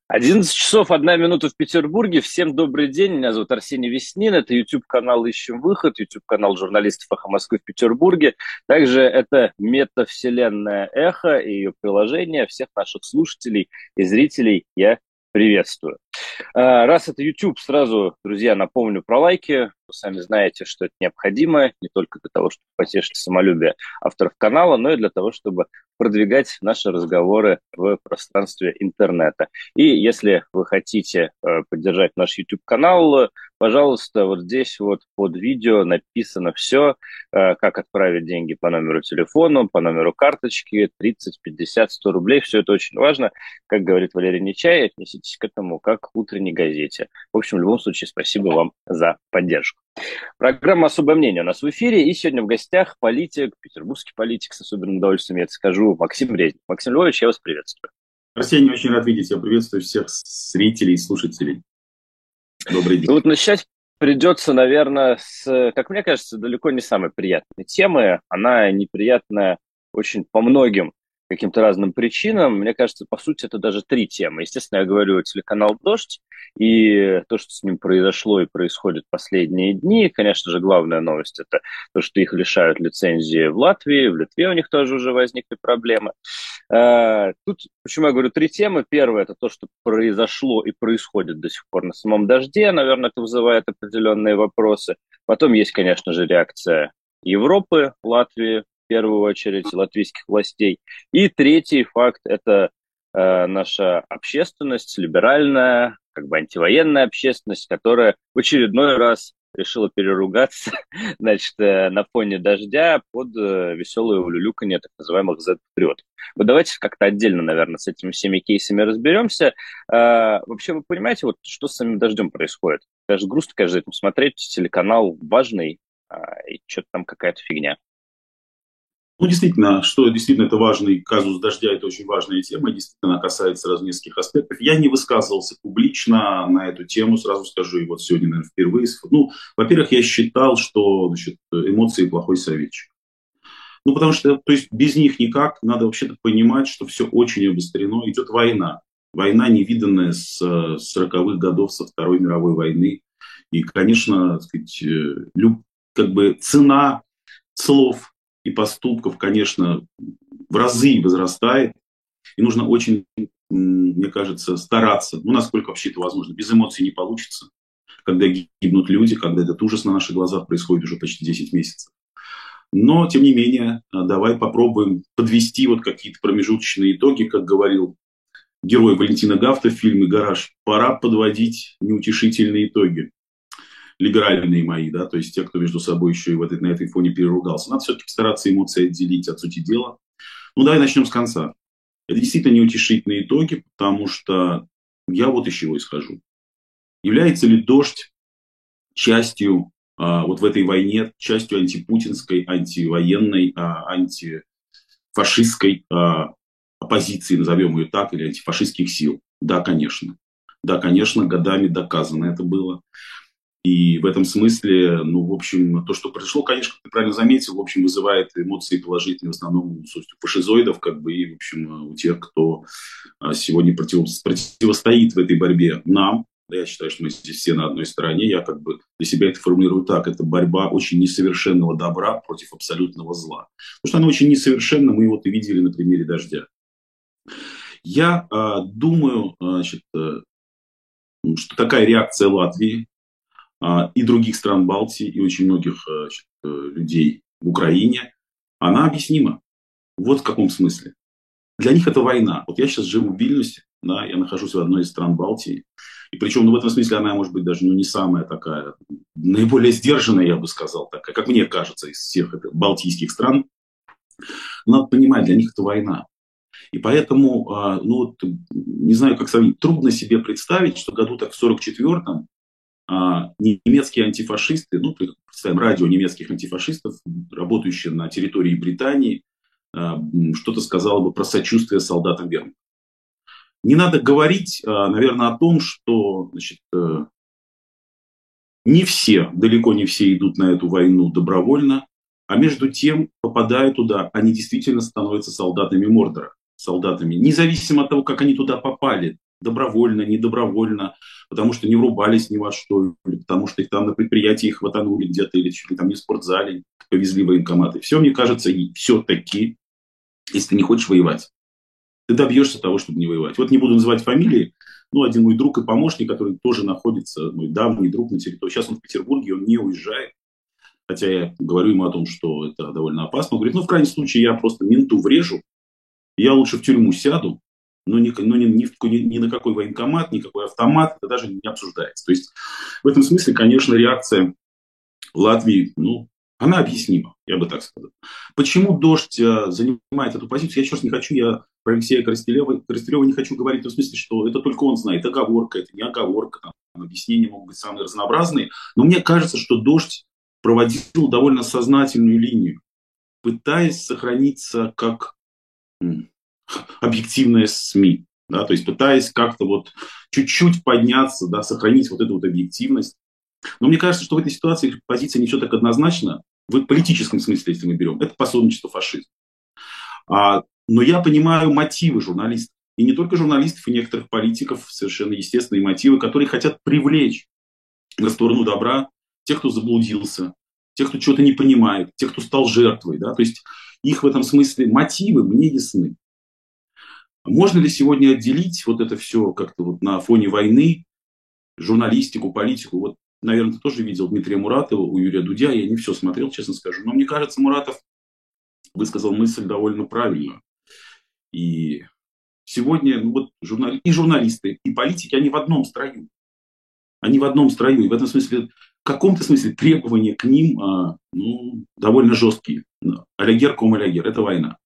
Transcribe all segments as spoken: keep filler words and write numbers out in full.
одиннадцать часов одна минута в Петербурге. Всем добрый день. Меня зовут Арсений Веснин. Это YouTube-канал «Ищем выход», YouTube-канал журналистов «Эхо Москвы» в Петербурге. Также это метавселенная «Эхо» и ее приложение. Всех наших слушателей и зрителей я приветствую. А, Раз это YouTube, сразу, друзья, напомню про лайки. Вы сами знаете, что это необходимо не только для того, чтобы потешить самолюбие авторов канала, но и для того, чтобы продвигать наши разговоры в пространстве интернета. И если вы хотите э, поддержать наш YouTube-канал, пожалуйста, вот здесь вот под видео написано все, э, как отправить деньги по номеру телефона, по номеру карточки, тридцать, пятьдесят, сто рублей. Все это очень важно. Как говорит Валерий Нечай, отнеситесь к этому как к утренней газете. В общем, в любом случае, спасибо вам за поддержку. Программа «Особое мнение» у нас в эфире, и сегодня в гостях политик, петербургский политик, с особенным удовольствием я это скажу, Максим Резник. Максим Львович, я вас приветствую. Арсений, очень рад видеть. Я приветствую всех зрителей и слушателей. Добрый Ну день. вот начать придется, наверное, с, как мне кажется, далеко не самой приятной темы. Она неприятная очень по многим каким-то разным причинам. Мне кажется, по сути, это даже три темы. Естественно, я говорю телеканал «Дождь» и то, что с ним произошло и происходит последние дни. Конечно же, главная новость – это то, что их лишают лицензии в Латвии, в Литве у них тоже уже возникли проблемы. Э, Тут, почему я говорю три темы? Первое – это то, что произошло и происходит до сих пор на самом «Дожде». Наверное, это вызывает определенные вопросы. Потом есть, конечно же, реакция Европы, Латвии, в первую очередь, латвийских властей. И третий факт – это э, наша общественность, либеральная, как бы антивоенная общественность, которая в очередной раз решила переругаться, значит, э, на фоне «Дождя» под э, веселое улюлюканье так называемых зет-патриотов. Вот давайте как-то отдельно, наверное, с этими всеми кейсами разберемся. А, вообще, вы понимаете, вот что с самим «Дождем» происходит? Даже грустно, конечно, за этим смотреть. Телеканал важный, а, и что-то там какая-то фигня. Ну, действительно, что действительно это важный казус «Дождя», это очень важная тема, действительно она касается сразу нескольких аспектов. Я не высказывался публично на эту тему, сразу скажу, и вот сегодня, наверное, впервые. Ну, во-первых, я считал, что, значит, эмоции – плохой советчик. Ну, потому что, то есть, без них никак. Надо вообще-то понимать, что все очень обострено. Идет война. Война, невиданная с сороковых годов, со Второй мировой войны. И, конечно, так сказать, э, люб, как бы цена слов и поступков, конечно, в разы возрастает. И нужно очень, мне кажется, стараться. Ну, насколько вообще это возможно. Без эмоций не получится. Когда гибнут люди, когда этот ужас на наших глазах происходит уже почти десять месяцев. Но, тем не менее, давай попробуем подвести вот какие-то промежуточные итоги, как говорил герой Валентина Гафта в фильме «Гараж». Пора подводить неутешительные итоги. Либеральные мои, да, то есть те, кто между собой еще и в этой, на этой фоне переругался. Надо все-таки постараться эмоции отделить от сути дела. Ну, давай начнем с конца. Это действительно неутешительные итоги, потому что я вот из чего исхожу. Является ли «Дождь» частью а, вот в этой войне, частью антипутинской, антивоенной, а, антифашистской а, оппозиции, назовем ее так, или антифашистских сил? Да, конечно. Да, конечно, годами доказано это было. И в этом смысле, ну, в общем, то, что произошло, конечно, как ты правильно заметил, в общем, вызывает эмоции положительные в основном у фашизоидов, как бы, и, в общем, у тех, кто сегодня против, противостоит в этой борьбе нам. Я считаю, что мы здесь все на одной стороне. Я как бы для себя это формулирую так. Это борьба очень несовершенного добра против абсолютного зла. Потому что она очень несовершенна, мы его и видели на примере «Дождя». Я э, думаю, значит, э, что такая реакция Латвии э, и других стран Балтии, и очень многих э, значит, э, людей в Украине, она объяснима. Вот в каком смысле. Для них это война. Вот я сейчас живу в Вильнюсе, да, я нахожусь в одной из стран Балтии. И причем, ну, в этом смысле она, может быть, даже ну, не самая такая, наиболее сдержанная, я бы сказал, такая, как мне кажется, из всех этих балтийских стран. Надо понимать, для них это война. И поэтому, ну, вот, не знаю, как сравнить, трудно себе представить, что году так в сорок четвёртом немецкие антифашисты, ну, представим, радио немецких антифашистов, работающие на территории Британии, что-то сказала бы про сочувствие солдатам вермахта. Не надо говорить, наверное, о том, что, значит, не все, далеко не все идут на эту войну добровольно, а между тем, попадая туда, они действительно становятся солдатами Мордора, солдатами, независимо от того, как они туда попали. добровольно, недобровольно, потому что не врубались ни во что, или потому что их там на предприятии хватанули где-то, или чуть ли там не в спортзале повезли военкоматы. Все, мне кажется, и все-таки, если ты не хочешь воевать, ты добьешься того, чтобы не воевать. Вот не буду называть фамилии, ну, один мой друг и помощник, который тоже находится, мой давний друг на территории, сейчас он в Петербурге, он не уезжает, хотя я говорю ему о том, что это довольно опасно. Он говорит, ну, в крайнем случае, я просто менту врежу, я лучше в тюрьму сяду, но, ни, но ни, ни, ни, ни на какой военкомат, никакой автомат, это даже не обсуждается. То есть в этом смысле, конечно, реакция Латвии, ну, она объяснима, я бы так сказал. Почему «Дождь» занимает эту позицию? Я сейчас не хочу, я про Алексея Коростелева, Коростелева не хочу говорить в том смысле, что это только он знает. Оговорка, это не оговорка, там, объяснения могут быть самые разнообразные. Но мне кажется, что «Дождь» проводил довольно сознательную линию, пытаясь сохраниться как объективная СМИ, да, то есть пытаясь как-то вот чуть-чуть подняться, да, сохранить вот эту вот объективность. Но мне кажется, что в этой ситуации позиция не все так однозначно, в политическом смысле, если мы берем, это пособничество фашизму. А, но я понимаю мотивы журналистов, и не только журналистов, и некоторых политиков, совершенно естественные мотивы, которые хотят привлечь на сторону добра тех, кто заблудился, тех, кто чего-то не понимает, тех, кто стал жертвой, да, то есть их в этом смысле мотивы мне ясны. Можно ли сегодня отделить вот это все как-то вот на фоне войны, журналистику, политику? Вот, наверное, ты тоже видел Дмитрия Муратова, у Юрия Дудя, я не все смотрел, честно скажу, но мне кажется, Муратов высказал мысль довольно правильную. И сегодня ну, вот, журнали... и журналисты, и политики, они в одном строю. Они в одном строю. И в этом смысле, в каком-то смысле требования к ним а, ну, довольно жесткие. Алягер ком алягер, это война.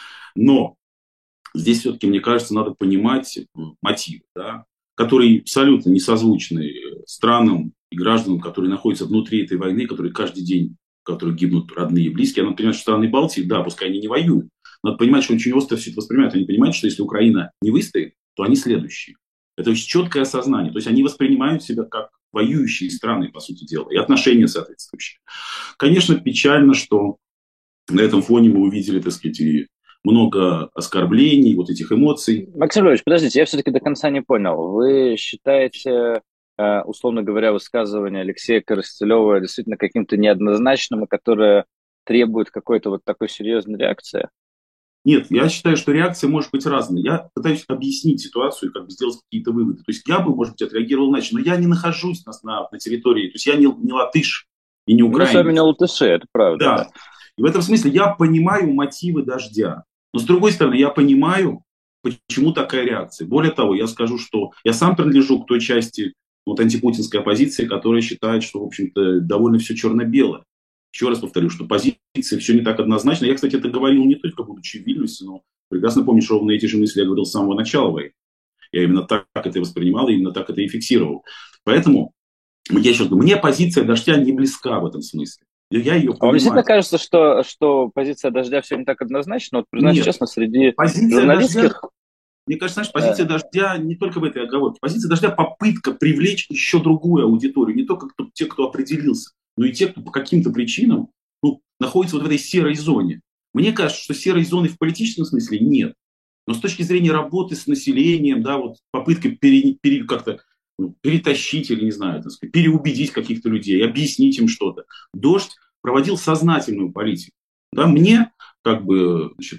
Но здесь все-таки, мне кажется, надо понимать мотивы, да, которые абсолютно не созвучны странам и гражданам, которые находятся внутри этой войны, которые каждый день, в которой гибнут родные и близкие. Надо понимать, что страны Балтии, да, пускай они не воюют, надо понимать, что очень остро все это воспринимают. Они понимают, что если Украина не выстоит, то они следующие. Это очень четкое осознание. То есть они воспринимают себя как воюющие страны, по сути дела, и отношения соответствующие. Конечно, печально, что на этом фоне мы увидели, так сказать, и много оскорблений, вот этих эмоций. Максим Львович, подождите, я все-таки до конца не понял. Вы считаете, условно говоря, высказывание Алексея Коростелева действительно каким-то неоднозначным, и которое требует какой-то вот такой серьезной реакции? Нет, я считаю, что реакция может быть разной. Я пытаюсь объяснить ситуацию, как бы сделать какие-то выводы. То есть я бы, может быть, отреагировал иначе, но я не нахожусь на, на, на территории, то есть я не, не латыш и не украинец. Мы с вами не латыши, это правда. Да. да. И в этом смысле я понимаю мотивы «Дождя». Но с другой стороны, я понимаю, почему такая реакция. Более того, я скажу, что я сам принадлежу к той части вот, антипутинской оппозиции, которая считает, что, в общем-то, довольно все черно-белое. Еще раз повторю, что позиция все не так однозначно. Я, кстати, это говорил не только будучи в Вильнюсе, но прекрасно помню, что ровно эти же мысли я говорил с самого начала войны. Я именно так это воспринимал, и именно так это и фиксировал. Поэтому я еще говорю, мне позиция «Дождя» не близка в этом смысле. Я ее а вам действительно кажется, что, что позиция «Дождя» все не так однозначно? Вот, признаюсь Нет. честно, среди позиция журналистских... «Дождя», мне кажется, знаешь, позиция «Дождя» не только в этой оговорке. Позиция «Дождя» — попытка привлечь еще другую аудиторию. Не только кто, те, кто определился, но и те, кто по каким-то причинам ну, находится вот в этой серой зоне. Мне кажется, что серой зоны в политическом смысле нет. Но с точки зрения работы с населением, да, вот попытка пере, пере, как-то ну, перетащить или, не знаю, так сказать, переубедить каких-то людей, объяснить им что-то. «Дождь» проводил сознательную политику. Да, мне, как бы, значит,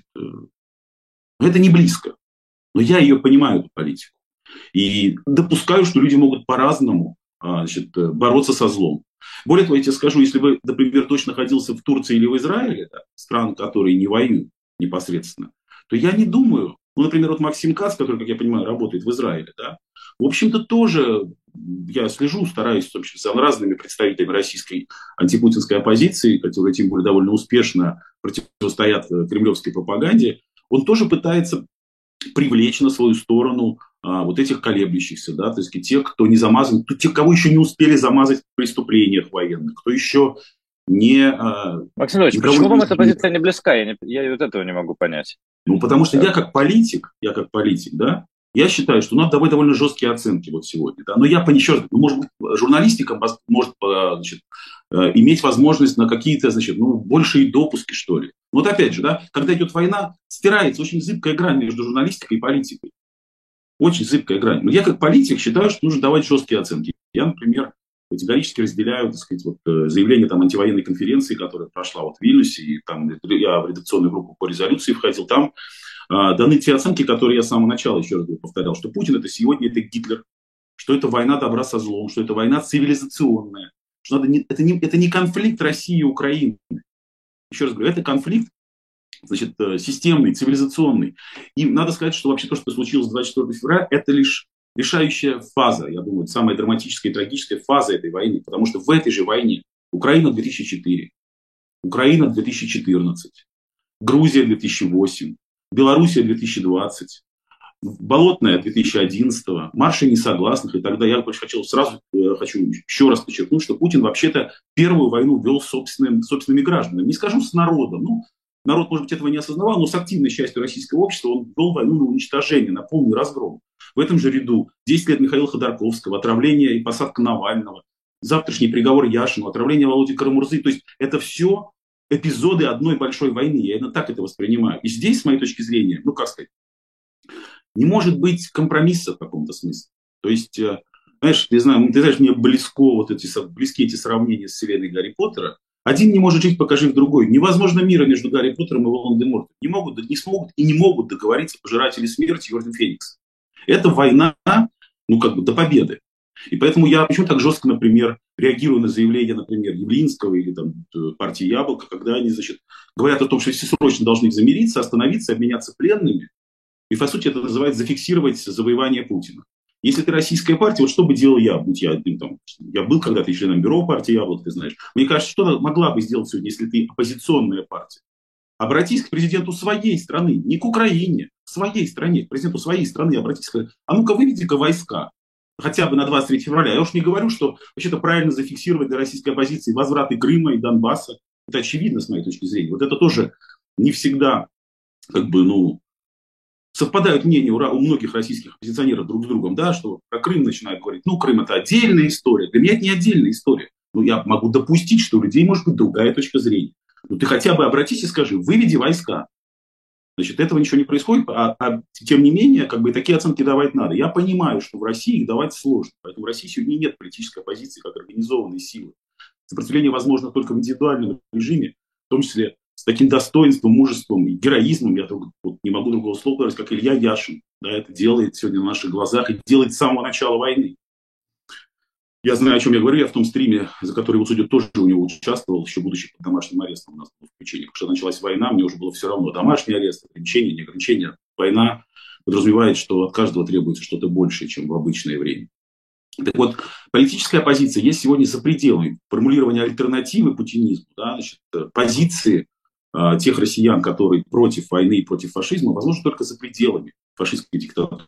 это не близко. Но я ее понимаю, эту политику. И допускаю, что люди могут по-разному значит, бороться со злом. Более того, я тебе скажу, если бы, например, точно находился в Турции или в Израиле, да, стран, которые не воюют непосредственно, то я не думаю, ну, например, вот Максим Кац, который, как я понимаю, работает в Израиле, да, в общем-то, тоже я слежу, стараюсь, в общем, за разными представителями российской антипутинской оппозиции, которые, тем более, довольно успешно противостоят кремлевской пропаганде, он тоже пытается привлечь на свою сторону а, вот этих колеблющихся, да, то есть тех, кто не замазан, тех, кого еще не успели замазать в преступлениях военных, кто еще не... А, Максим Ильич, почему вам эта позиция не близка? Я, не, я вот этого не могу понять. Ну, потому что я как политик, я как политик, да, я считаю, что надо давать довольно жесткие оценки вот сегодня, да, но я еще раз, ну, может быть, журналистика может, значит, иметь возможность на какие-то, значит, ну, большие допуски, что ли. Вот опять же, да, когда идет война, стирается очень зыбкая грань между журналистикой и политикой. Очень зыбкая грань. Я как политик считаю, что нужно давать жесткие оценки. Я, например, категорически разделяю, так сказать, вот, заявление там, антивоенной конференции, которая прошла вот в Вильнюсе, и там я в редакционную группу по резолюции входил. Там а, даны те оценки, которые я с самого начала, еще раз повторял, что Путин это сегодня это Гитлер, что это война добра со злом, что это война цивилизационная, что надо не, это, не, это не конфликт России и Украины. Еще раз говорю, это конфликт, значит, системный, цивилизационный. И надо сказать, что вообще то, что случилось двадцать четвёртого февраля, это лишь решающая фаза, я думаю, самая драматическая и трагическая фаза этой войны. Потому что в этой же войне Украина две тысячи четыре, Украина две тысячи четырнадцать, Грузия две тысячи восемь, Белоруссия две тысячи двадцать, Болотная две тысячи одиннадцатого, марши несогласных. И тогда я хочу сразу хочу еще раз подчеркнуть, что Путин вообще-то первую войну вел с собственным, собственными гражданами. Не скажу с народом, ну, народ, может быть, этого не осознавал, но с активной частью российского общества он вел войну на уничтожение, на полный разгром. В этом же ряду десять лет Михаила Ходорковского, отравление и посадка Навального, завтрашний приговор Яшину, отравление Володи Карамурзы. То есть это все эпизоды одной большой войны. Я именно так это воспринимаю. И здесь, с моей точки зрения, ну как сказать, не может быть компромисса в каком-то смысле. То есть, знаешь, ты знаешь, ты знаешь, мне близко вот эти, близки эти сравнения с вселенной Гарри Поттера. Один не может жить, пока жив другой. Невозможно мира между Гарри Поттером и Волан-де-Мортом. Не могут, не смогут и не могут договориться пожиратели смерти и Орден Феникса. Это война, ну как бы до победы. И поэтому я почему так жестко, например, реагирую на заявления, например, Явлинского или там партии Яблоко, когда они, значит, говорят о том, что все срочно должны замириться, остановиться, обменяться пленными. И, по сути, это называется зафиксировать завоевание Путина. Если ты российская партия, вот что бы делал я, будь я, там, я был когда-то членом бюро партии Яблоко, ты знаешь. Мне кажется, что могла бы сделать сегодня, если ты оппозиционная партия? Обратись к президенту своей страны, не к Украине, к своей стране, к президенту своей страны обратись, сказать, а ну-ка выведи-ка войска, хотя бы на двадцать третьего февраля. Я уж не говорю, что вообще-то правильно зафиксировать для российской оппозиции возвраты Крыма и Донбасса. Это очевидно, с моей точки зрения. Вот это тоже не всегда, как бы, ну, совпадают мнения у, у многих российских оппозиционеров друг с другом, да, что про Крым начинают говорить, ну, Крым это отдельная история. Для меня это не отдельная история. Но я могу допустить, что у людей может быть другая точка зрения. Ну, ты хотя бы обратись и скажи, выведи войска. Значит, этого ничего не происходит, а, а тем не менее, как бы такие оценки давать надо. Я понимаю, что в России их давать сложно. Поэтому в России сегодня нет политической оппозиции как организованной силы. Сопротивление возможно только в индивидуальном режиме, в том числе с таким достоинством, мужеством и героизмом, я вот не могу другого слова говорить, как Илья Яшин. Да, это делает сегодня на наших глазах и делает с самого начала войны. Я знаю, о чем я говорю. Я в том стриме, за который, вот, судя, тоже у него участвовал, еще будучи под домашним арестом у нас было включение. Потому что началась война, мне уже было все равно. Домашний арест, ограничения, не ограничения. Война подразумевает, что от каждого требуется что-то большее, чем в обычное время. Так вот, политическая оппозиция есть сегодня за пределами формулирования альтернативы путинизму, да, значит, позиции э, тех россиян, которые против войны и против фашизма, возможно, только за пределами фашистской диктатуры.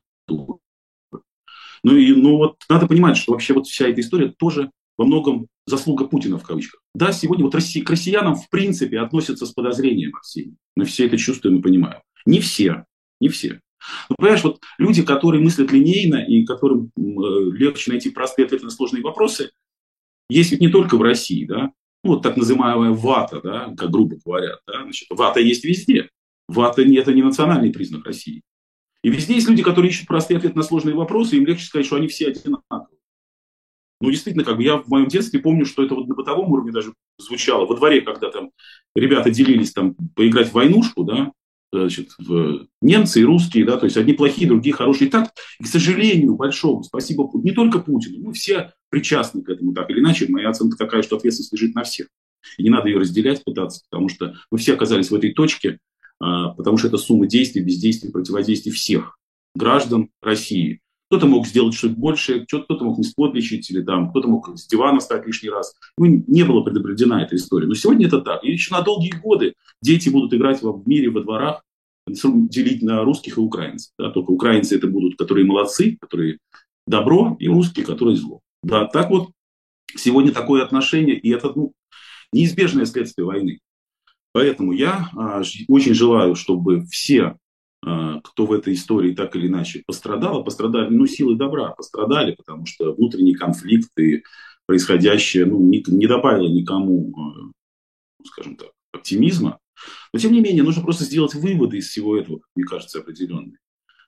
Ну и ну вот надо понимать, что вообще вот вся эта история тоже во многом заслуга Путина в кавычках. Да, сегодня вот Россия, к россиянам в принципе относятся с подозрением все. Мы все это чувствуем и понимаем. Не все, не все. Но понимаешь, вот люди, которые мыслят линейно и которым э, легче найти простые ответы на сложные вопросы, есть ведь не только в России, да, ну, вот так называемая вата, да, как грубо говорят, да, значит, вата есть везде. Вата не, это не национальный признак России. И везде есть люди, которые ищут простые ответы на сложные вопросы, им легче сказать, что они все одинаковые. Ну, действительно, как бы я в моем детстве помню, что это вот на бытовом уровне даже звучало. Во дворе, когда там ребята делились там поиграть в войнушку, да, значит, в немцы и русские, да, то есть одни плохие, другие хорошие. И так, и, к сожалению, большому, спасибо не только Путину, мы все причастны к этому, так или иначе. Моя оценка такая, что ответственность лежит на всех. И не надо ее разделять, пытаться, потому что мы все оказались в этой точке, потому что это сумма действий, бездействий, противодействий всех граждан России. Кто-то мог сделать что-то большее, кто-то мог не спотличить, или там кто-то мог с дивана встать лишний раз. Ну, не была предопределена эта история. Но сегодня это так. И еще на долгие годы дети будут играть в мире, во дворах, делить на русских и украинцев. Да? Только украинцы это будут, которые молодцы, которые добро, и русские, которые зло. Да, так вот сегодня такое отношение, и это ну, неизбежное следствие войны. Поэтому я а, очень желаю, чтобы все, а, кто в этой истории так или иначе пострадал, пострадали, ну, силы добра пострадали, потому что внутренний конфликт и происходящее, ну, не, не добавило никому, а, скажем так, оптимизма. Но, тем не менее, нужно просто сделать выводы из всего этого, мне кажется, определенные.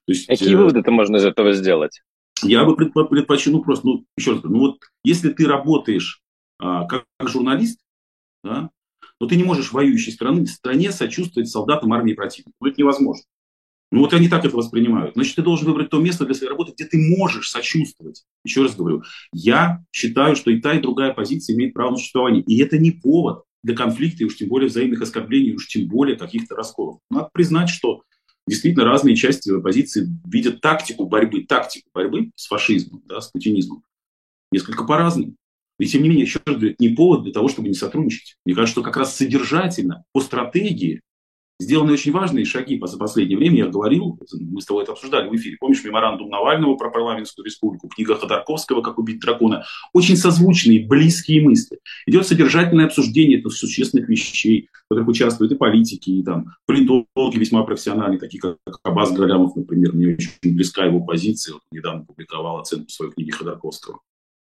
То есть Какие выводы-то можно из этого сделать? я бы предпочел, ну просто, ну, еще раз говорю, ну вот если ты работаешь а, как, как журналист, да, то ты не можешь в воюющей стране, стране сочувствовать солдатам армии противника. Ну, это невозможно. Ну вот они так это воспринимают. Значит, ты должен выбрать то место для своей работы, где ты можешь сочувствовать. Еще раз говорю, я считаю, что и та, и другая позиция имеет право на существование. И это не повод для конфликта, и уж тем более взаимных оскорблений, и уж тем более каких-то расколов. Надо признать, что действительно разные части оппозиции видят тактику борьбы, тактику борьбы с фашизмом, да, с путинизмом несколько по-разному. И тем не менее, еще раз говорю, это не повод для того, чтобы не сотрудничать. Мне кажется, что как раз содержательно, по стратегии, сделаны очень важные шаги за последнее время. Я говорил, мы с тобой это обсуждали в эфире. Помнишь меморандум Навального про парламентскую республику, книга Ходорковского «Как убить дракона». Очень созвучные, близкие мысли. Идет содержательное обсуждение этих существенных вещей, в которых участвуют и политики, и там политологи весьма профессиональные, такие как Аббас Галямов, например. Мне очень близка его позиция. Вот недавно публиковал оценку своей книги Ходорковского.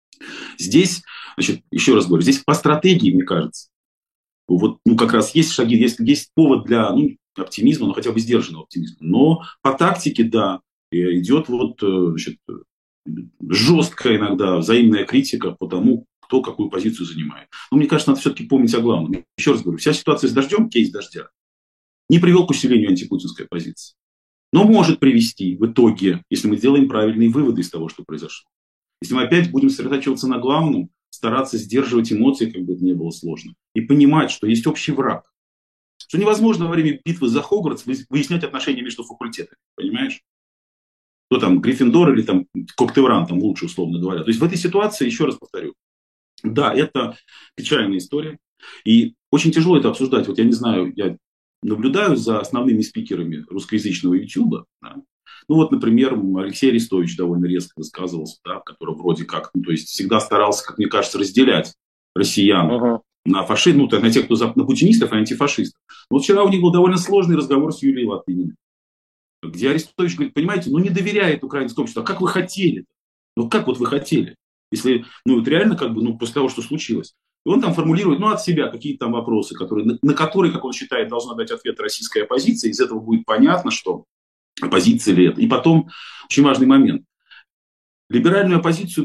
Здесь, значит, еще раз говорю, здесь по стратегии, мне кажется, вот, ну, как раз есть шаги, есть, есть повод для, ну, оптимизма, ну, хотя бы сдержанного оптимизма. Но по тактике, да, идет вот, значит, жесткая иногда взаимная критика по тому, кто какую позицию занимает. Но мне кажется, надо все-таки помнить о главном. Еще раз говорю, вся ситуация с дождем, кейс дождя, не привел к усилению антипутинской оппозиции. Но может привести в итоге, если мы сделаем правильные выводы из того, что произошло. Если мы опять будем сосредотачиваться на главном, стараться сдерживать эмоции, как бы это ни было сложно, и понимать, что есть общий враг. Что невозможно во время битвы за Хогвартс выяснять отношения между факультетами, понимаешь? Кто там, Гриффиндор или там Коктевран, там лучше, условно говоря. То есть в этой ситуации, еще раз повторю, да, это печальная история, и очень тяжело это обсуждать. Вот я не знаю, я наблюдаю за основными спикерами русскоязычного Ютуба, да. Ну вот, например, Алексей Арестович довольно резко высказывался, да, который вроде как, ну, то есть всегда старался, как мне кажется, разделять россиян uh-huh. на фашистов, ну, на тех, кто на путинистов и антифашистов. Но вот вчера у них был довольно сложный разговор с Юлией Латыниной, где Арестович говорит, понимаете, ну не доверяет украинскому обществу, а как вы хотели? Ну как вот вы хотели? Если, ну это реально как бы, ну после того, что случилось. И он там формулирует, ну от себя какие-то там вопросы, которые, на, на которые, как он считает, должна дать ответ российская оппозиция. Из этого будет понятно, что оппозиция ли это. И потом, очень важный момент. Либеральную оппозицию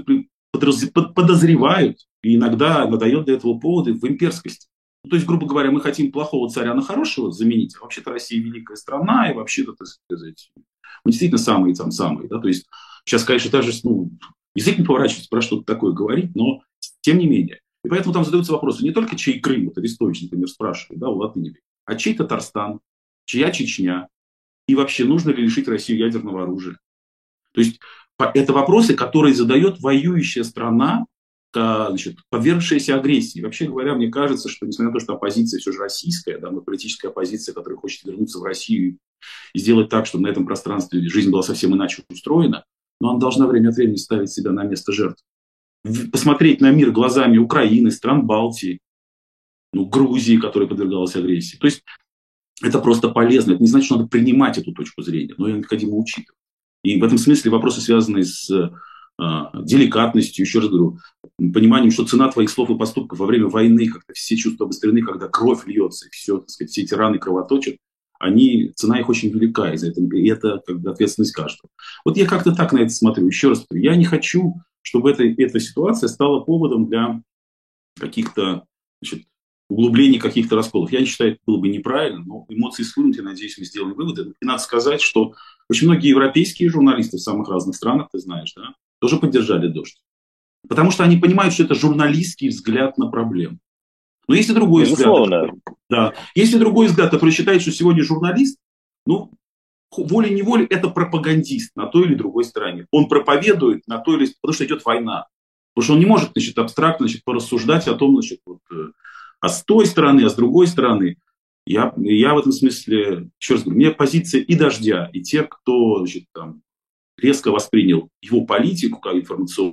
подозревают, и иногда надает для этого поводы в имперскости. Ну, то есть, грубо говоря, мы хотим плохого царя на хорошего заменить, а вообще-то Россия великая страна, и вообще-то, так сказать, мы действительно самые там самые. Да? То есть, сейчас, конечно, даже ну, язык не поворачивается про что-то такое говорить, но тем не менее. И поэтому там задаются вопросы не только чей Крым, вот Арестович, например, спрашивает, да, у Латыневой, а чей Татарстан, чья Чечня, и вообще нужно ли лишить Россию ядерного оружия. То есть, это вопросы, которые задает воюющая страна, значит, подвергшаяся агрессии. Вообще говоря, мне кажется, что несмотря на то, что оппозиция все же российская, да, но политическая оппозиция, которая хочет вернуться в Россию и сделать так, чтобы на этом пространстве жизнь была совсем иначе устроена, но она должна время от времени ставить себя на место жертв. Посмотреть на мир глазами Украины, стран Балтии, ну, Грузии, которая подвергалась агрессии. То есть это просто полезно. Это не значит, что надо принимать эту точку зрения, но ее необходимо учитывать. И в этом смысле вопросы, связанные с э, деликатностью, еще раз говорю, пониманием, что цена твоих слов и поступков во время войны, когда все чувства обострены, когда кровь льется, и все, так сказать, все эти раны кровоточат, они, цена их очень велика, и, за это, и это как бы ответственность каждого. Вот я как-то так на это смотрю. Еще раз говорю, я не хочу, чтобы эта, эта ситуация стала поводом для каких-то, значит, углублений, каких-то расколов. Я не считаю, это было бы неправильно, но эмоции схлынут, я надеюсь, мы сделаем выводы. И надо сказать, что очень многие европейские журналисты в самых разных странах, ты знаешь, да, тоже поддержали «Дождь». Потому что они понимают, что это журналистский взгляд на проблему. Но есть и другой Безусловно. взгляд. Да, есть и другой взгляд, который считает, что сегодня журналист, ну, волей-неволей, это пропагандист на той или другой стороне. Он проповедует на той или... Потому что идет война. Потому что он не может, значит, абстрактно, значит, порассуждать о том, значит, вот, а с той стороны, а с другой стороны. Я, я в этом смысле, еще раз говорю, мне позиция и «Дождя», и тех, кто, значит, там, резко воспринял его политику как информационную,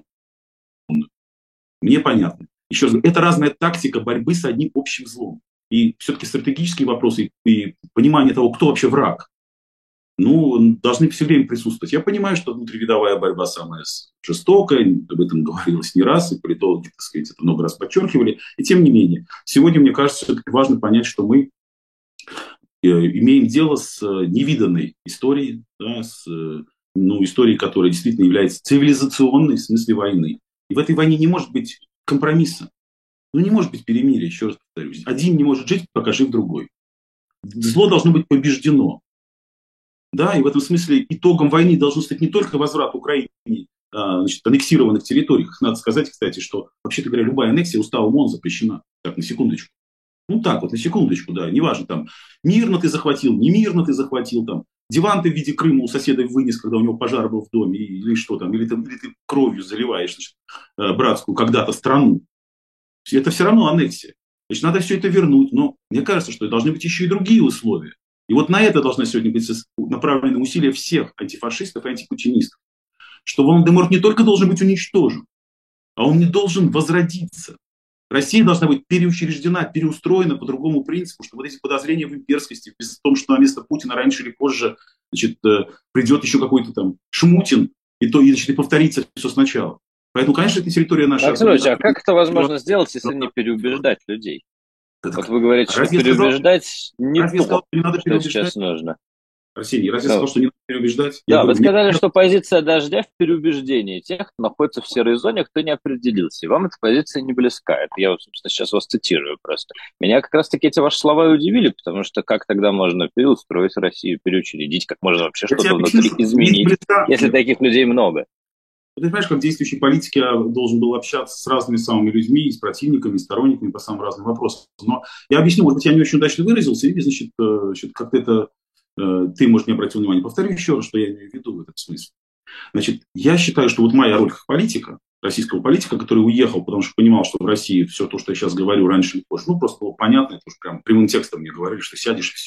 мне понятно. Еще раз говорю, это разная тактика борьбы с одним общим злом. И все-таки стратегические вопросы и понимание того, кто вообще враг, ну, должны все время присутствовать. Я понимаю, что внутривидовая борьба самая жестокая, об этом говорилось не раз, и политологи, так сказать, это много раз подчеркивали. И тем не менее, сегодня, мне кажется, все-таки важно понять, что мы имеем дело с невиданной историей, да, с ну, истории, которая действительно является цивилизационной в смысле войны. И в этой войне не может быть компромисса. Ну, не может быть перемирия, еще раз повторюсь. Один не может жить, пока жив другой. Зло должно быть побеждено. Да, и в этом смысле итогом войны должен стать не только возврат Украине а, значит, аннексированных территорий. Надо сказать, кстати, что, вообще-то говоря, любая аннексия уставом ООН запрещена. Так, на секундочку. Ну так вот, на секундочку, да, неважно, там, мирно ты захватил, не мирно ты захватил, там, диван ты в виде Крыма у соседа вынес, когда у него пожар был в доме, или что там, или ты, или ты кровью заливаешь, значит, братскую когда-то страну. Это все равно аннексия. Значит, надо все это вернуть, но мне кажется, что должны быть еще и другие условия. И вот на это должны сегодня быть направлены усилия всех антифашистов и антипутинистов. Что Волан-де-Морт не только должен быть уничтожен, а он не должен возродиться. Россия должна быть переучреждена, переустроена по другому принципу, что вот эти подозрения в имперскости, в том, что на место Путина раньше или позже, значит, придет еще какой-то там Шмутин, и, то, и, значит, и повторится все сначала. Поэтому, конечно, это территория наша. Александр, а как это возможно сделать, если не переубеждать людей? Вот вы говорите, что разве переубеждать сказал, не то, сказал, не надо что сейчас нужно. Арсений, разве я сказал, что не надо переубеждать? Да, я вы говорю, сказали, нет, что позиция дождя в переубеждении тех, кто находится в серой зоне, кто не определился. И вам эта позиция не близка. Это я, собственно, сейчас вас цитирую просто. Меня как раз-таки эти ваши слова и удивили, потому что как тогда можно переустроить Россию, переучредить, как можно вообще я что-то внутри изменить, близка, если таких людей много? Ты понимаешь, как в действующей политике я должен был общаться с разными самыми людьми, и с противниками, и сторонниками по самым разным вопросам. Но я объясню, может быть, я не очень удачно выразился, или, значит, значит как-то это ты, может, не обратил внимания. Повторю еще раз, что я имею в виду в этом смысле. Значит, я считаю, что вот моя роль как политика, российского политика, который уехал, потому что понимал, что в России все то, что я сейчас говорю, раньше или позже, ну, просто было понятно, это уже прям прямым текстом мне говорили, что сядешь и все.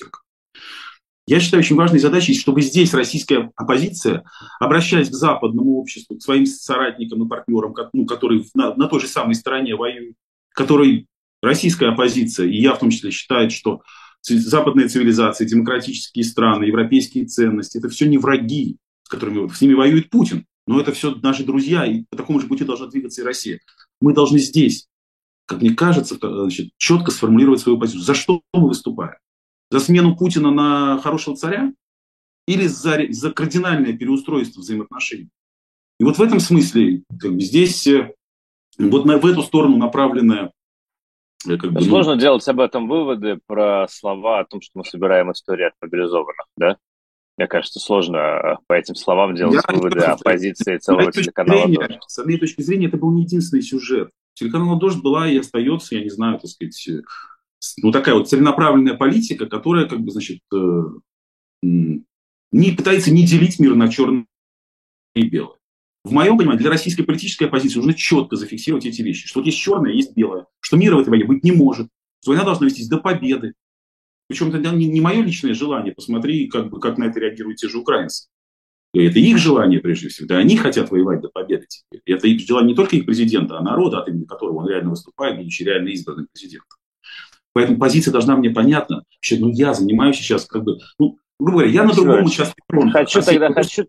Я считаю, очень важной задачей, чтобы здесь российская оппозиция, обращаясь к западному обществу, к своим соратникам и партнерам, ну, которые на, на той же самой стороне воюют, которой российская оппозиция, и я в том числе считаю, что западная цивилизация, демократические страны, европейские ценности – это все не враги, с которыми с ними воюет Путин. Но это все наши друзья, и по такому же пути должна двигаться и Россия. Мы должны здесь, как мне кажется, значит, четко сформулировать свою позицию. За что мы выступаем? За смену Путина на хорошего царя? Или за, за кардинальное переустройство взаимоотношений? И вот в этом смысле как бы, здесь вот на, в эту сторону направленная. Как бы, сложно ну... делать об этом выводы про слова о том, что мы собираем историю от мобилизованных, да? Мне кажется, сложно по этим словам делать я выводы о позиции целого телеканала «Дождь». С моей точки зрения, это был не единственный сюжет. Телеканал «Дождь» была и остается, я не знаю, так сказать, ну, такая вот целенаправленная политика, которая, как бы, значит, не пытается не делить мир на черное и белое. В моем понимании, для российской политической оппозиции нужно четко зафиксировать эти вещи, что вот есть черное, есть белое, что мира в этой войне быть не может, что война должна вестись до победы. Причем это не, не мое личное желание, посмотри, как, бы, как на это реагируют те же украинцы. И это их желание, прежде всего, да, они хотят воевать до победы теперь. И это их желание не только их президента, а народа, от имени которого он реально выступает, будучи реально избранным президентом. Поэтому позиция должна мне понятна. Вообще, ну, я занимаюсь сейчас, как бы, ну, грубо говоря, я на другом участке фронта. Хочу тогда, хочу...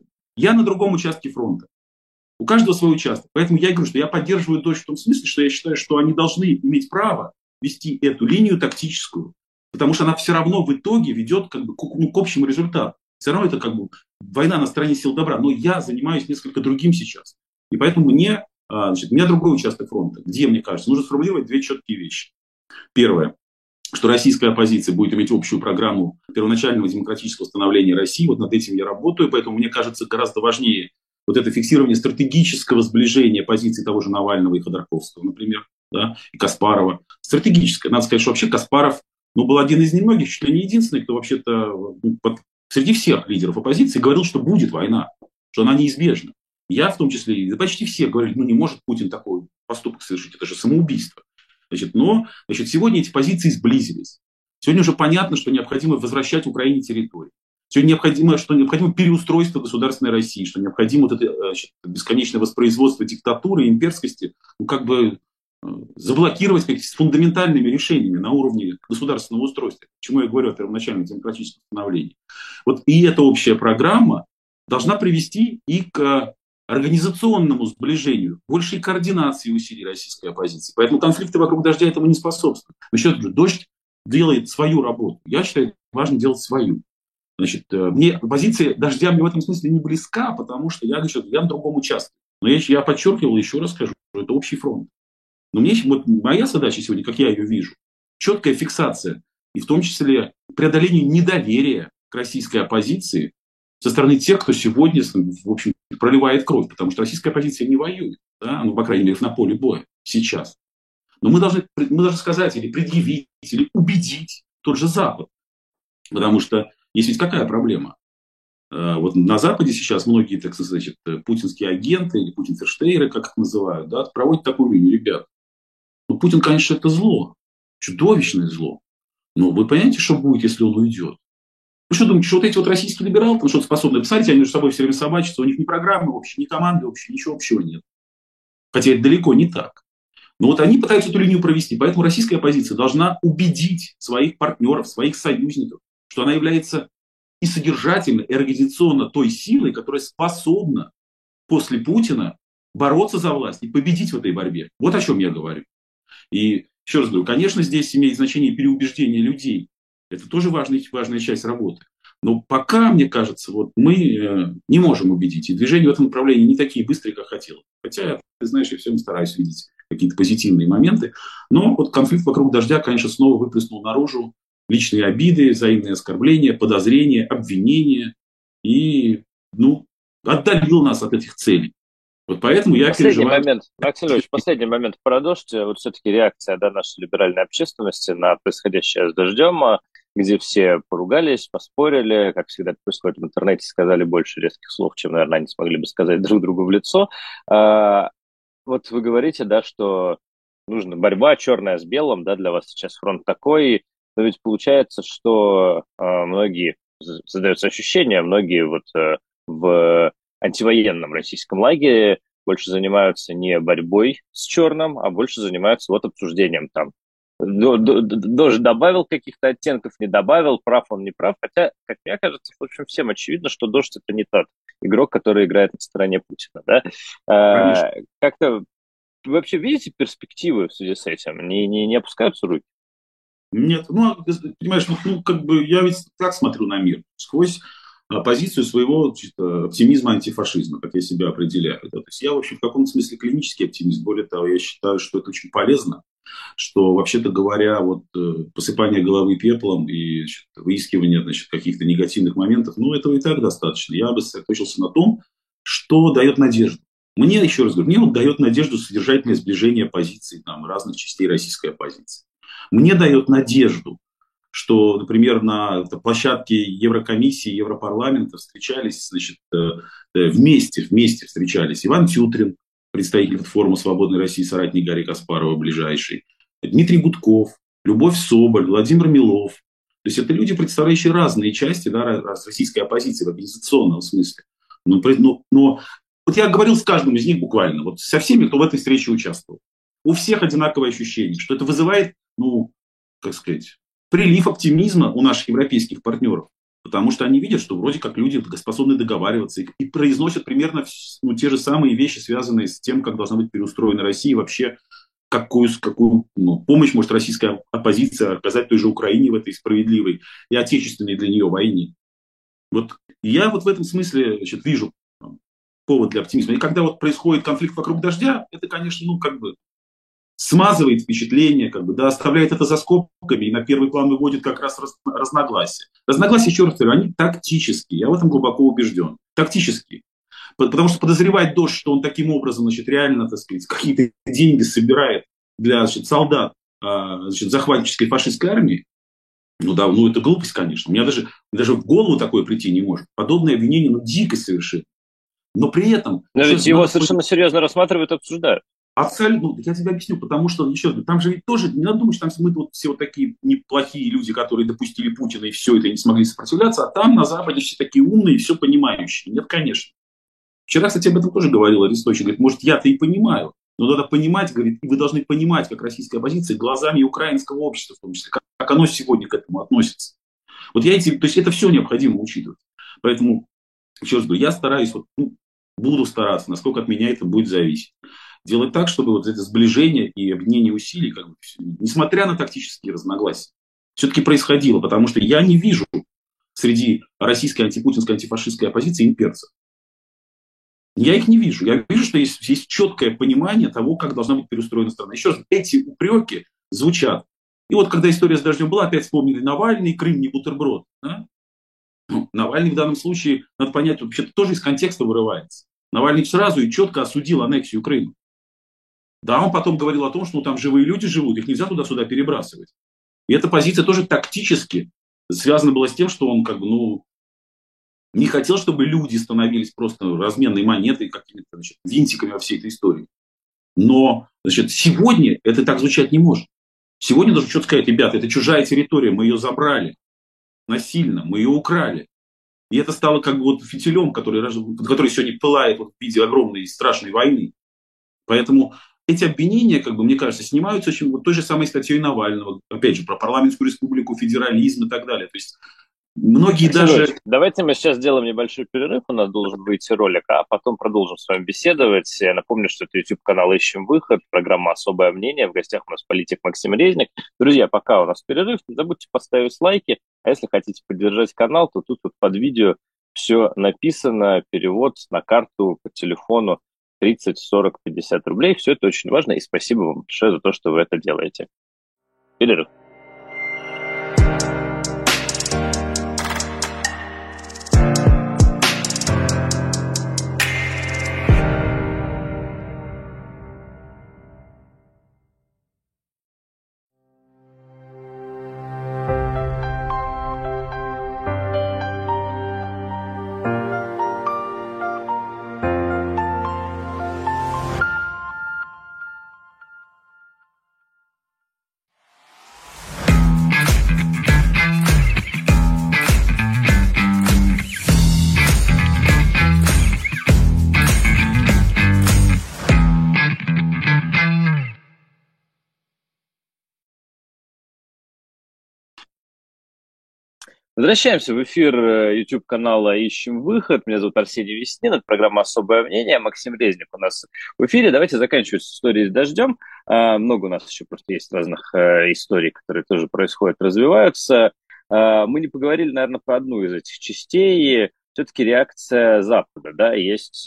Я на другом участке фронта. У каждого свой участок. Поэтому я говорю, что я поддерживаю дочь в том смысле, что я считаю, что они должны иметь право вести эту линию тактическую, потому что она все равно в итоге ведет как бы, к, ну, к общему результату. Все равно это как бы война на стороне сил добра. Но я занимаюсь несколько другим сейчас. И поэтому мне, значит, у меня другой участок фронта, где, мне кажется, нужно сформулировать две четкие вещи. Первое, что российская оппозиция будет иметь общую программу первоначального демократического становления России. Вот над этим я работаю, поэтому мне кажется гораздо важнее вот это фиксирование стратегического сближения позиций того же Навального и Ходорковского, например, да, и Каспарова. Стратегическое. Надо сказать, что вообще Каспаров ну, был один из немногих, чуть ли не единственный, кто вообще-то ну, под, среди всех лидеров оппозиции говорил, что будет война, что она неизбежна. Я в том числе, и почти все говорили, ну не может Путин такой поступок совершить, это же самоубийство. Значит, но значит, сегодня эти позиции сблизились. Сегодня уже понятно, что необходимо возвращать Украине территории. Сегодня необходимо, что необходимо переустройство государственной России, что необходимо вот это значит, бесконечное воспроизводство диктатуры и имперскости, ну, как бы э, заблокировать с фундаментальными решениями на уровне государственного устройства. Почему я говорю о первоначальном демократическом становлении. Вот и эта общая программа должна привести и к организационному сближению, большей координации усилий российской оппозиции. Поэтому конфликты вокруг дождя этому не способствуют. Но еще раз говорю, дождь делает свою работу. Я считаю, важно делать свою. Значит, э, мне позиция «Дождя» мне в этом смысле не близка, потому что я, говорю, я на другом участке. Но я, я подчеркивал, еще раз скажу, что это общий фронт. Но мне, вот моя задача сегодня, как я ее вижу, четкая фиксация, и в том числе преодоление недоверия к российской оппозиции со стороны тех, кто сегодня, в общем, проливает кровь, потому что российская оппозиция не воюет, да? Ну, по крайней мере, на поле боя сейчас. Но мы должны, мы должны сказать или предъявить, или убедить тот же Запад. Потому что есть ведь какая проблема? Вот на Западе сейчас многие, так сказать, путинские агенты или путинферштейры, как их называют, да, проводят такую линию. Ребят, ну Путин, конечно, это зло, чудовищное зло. Но вы понимаете, что будет, если он уйдет? Вы что думаете, что вот эти вот российские либералы, там что-то способны? Посмотрите, они между собой все время собачатся, у них ни программы общей, ни команды общей, ничего общего нет. Хотя это далеко не так. Но вот они пытаются эту линию провести. Поэтому российская оппозиция должна убедить своих партнеров, своих союзников, что она является и содержательно, и организационно той силой, которая способна после Путина бороться за власть и победить в этой борьбе. Вот о чем я говорю. И еще раз говорю, конечно, здесь имеет значение переубеждение людей. Это тоже важный, важная часть работы. Но пока, мне кажется, вот мы э, не можем убедить. И движения в этом направлении не такие быстрые, как хотелось. Хотя, ты знаешь, я все время стараюсь видеть какие-то позитивные моменты. Но вот конфликт вокруг «Дождя», конечно, снова выплеснул наружу личные обиды, взаимные оскорбления, подозрения, обвинения. И, ну, отдалил нас от этих целей. Вот поэтому я Последний переживаю... момент, Максим Ильич, последний момент про «Дождь». Вот все-таки реакция, да, нашей либеральной общественности на происходящее с «Дождем», где все поругались, поспорили, как всегда это происходит в интернете, сказали больше резких слов, чем, наверное, они смогли бы сказать друг другу в лицо. А, вот вы говорите, да, что нужна борьба черная с белым, да, для вас сейчас фронт такой, но ведь получается, что а, многие, создается ощущение, многие вот а, в антивоенном российском лагере больше занимаются не борьбой с черным, а больше занимаются вот обсуждением там. Дождь добавил каких-то оттенков, не добавил, прав он, не прав. Хотя, как мне кажется, в общем, всем очевидно, что Дождь — это не тот игрок, который играет на стороне Путина. Да? А, как-то вы вообще видите перспективы в связи с этим? Не, не, не опускаются руки? Нет, ну, понимаешь, ну, ну, как бы я ведь так смотрю на мир, сквозь позицию своего значит, оптимизма, антифашизма, как я себя определяю. Да? То есть я, в общем, в каком-то смысле клинический оптимист. Более того, я считаю, что это очень полезно, что, вообще-то говоря, вот посыпание головы пеплом и значит, выискивание значит, каких-то негативных моментов, ну, этого и так достаточно. Я бы сосредоточился на том, что дает надежду. Мне, еще раз говорю, мне вот дает надежду содержательное сближение позиций там, разных частей российской оппозиции. Мне дает надежду, что, например, на площадке Еврокомиссии, Европарламента встречались, значит, вместе, вместе встречались Иван Тютрин, представитель форума «Свободной России», соратник Гарри Каспарова ближайший, Дмитрий Гудков, Любовь Соболь, Владимир Милов. То есть это люди, представляющие разные части да, российской оппозиции в организационном смысле. Но, но, но вот я говорил с каждым из них буквально, вот со всеми, кто в этой встрече участвовал. У всех одинаковое ощущение, что это вызывает, ну, как сказать, прилив оптимизма у наших европейских партнеров. Потому что они видят, что вроде как люди способны договариваться и, и произносят примерно ну, те же самые вещи, связанные с тем, как должна быть переустроена Россия, и вообще какую, какую ну, помощь может российская оппозиция оказать той же Украине в этой справедливой и отечественной для нее войне. Вот я вот в этом смысле значит, вижу повод для оптимизма. И когда вот происходит конфликт вокруг «Дождя», это, конечно, ну как бы смазывает впечатление, как бы, да, оставляет это за скобками и на первый план выводит как раз раз, разногласия. Разногласия, еще раз говорю, они тактические, я в этом глубоко убежден. Тактические. Потому что подозревать «Дождь», что он таким образом, значит, реально, так сказать, какие-то деньги собирает для, значит, солдат, значит, захватнической фашистской армии, ну да, ну это глупость, конечно. У меня даже, даже в голову такое прийти не может. Подобное обвинение, ну, дикость совершенно. Но при этом... Но ведь его совершенно серьезно рассматривают и обсуждают. Абсолютно, ну, я тебе объясню, потому что, еще раз, там же ведь тоже, не надо думать, что там мы вот все вот такие неплохие люди, которые допустили Путина и все это, и не смогли сопротивляться, а там на Западе все такие умные и все понимающие. Нет, конечно. Вчера, кстати, об этом тоже говорил Арестович, говорит, может, я-то и понимаю, но надо понимать, говорит, и вы должны понимать, как российская оппозиция, глазами украинского общества, в том числе, как, как оно сегодня к этому относится. Вот я эти, то есть это все необходимо учитывать. Поэтому, еще раз говорю, я стараюсь, вот, ну, буду стараться, насколько от меня это будет зависеть. Делать так, чтобы вот это сближение и объединение усилий, как бы, несмотря на тактические разногласия, все-таки происходило, потому что я не вижу среди российской антипутинской, антифашистской оппозиции имперцев. Я их не вижу. Я вижу, что есть, есть четкое понимание того, как должна быть переустроена страна. Еще раз, эти упреки звучат. И вот когда история с дождем была, опять вспомнили Навальный, Крым не бутерброд. Да? Ну, Навальный в данном случае, надо понять, вообще-то тоже из контекста вырывается. Навальный сразу и четко осудил аннексию Крыма. Да, он потом говорил о том, что ну, там живые люди живут, их нельзя туда-сюда перебрасывать. И эта позиция тоже тактически связана была с тем, что он как бы, ну, не хотел, чтобы люди становились просто разменной монетой, какими-то, значит, винтиками во всей этой истории. Но, значит, сегодня это так звучать не может. Сегодня должен четко сказать: ребята, это чужая территория, мы ее забрали насильно, мы ее украли. И это стало как бы вот фитилем, который, который сегодня пылает вот в виде огромной и страшной войны. Поэтому эти обвинения, как бы, мне кажется, снимаются очень вот той же самой статьей Навального, опять же, про парламентскую республику, федерализм и так далее. То есть многие Алексей даже... Ильич, давайте мы сейчас сделаем небольшой перерыв, у нас должен выйти ролик, а потом продолжим с вами беседовать. Я напомню, что это YouTube-канал «Ищем выход», программа «Особое мнение». В гостях у нас политик Максим Резник. Друзья, пока у нас перерыв, не забудьте поставить лайки, а если хотите поддержать канал, то тут вот под видео все написано, перевод на карту, по телефону тридцать, сорок, пятьдесят рублей. Все это очень важно, и спасибо вам большое за то, что вы это делаете. Перерыв. Возвращаемся в эфир YouTube-канала «Ищем выход». Меня зовут Арсений Веснин, это программа «Особое мнение». Максим Резник у нас в эфире. Давайте заканчивать с историей с дождем. Много у нас еще просто есть разных историй, которые тоже происходят, развиваются. Мы не поговорили, наверное, про одну из этих частей. Все-таки реакция Запада. Да? Есть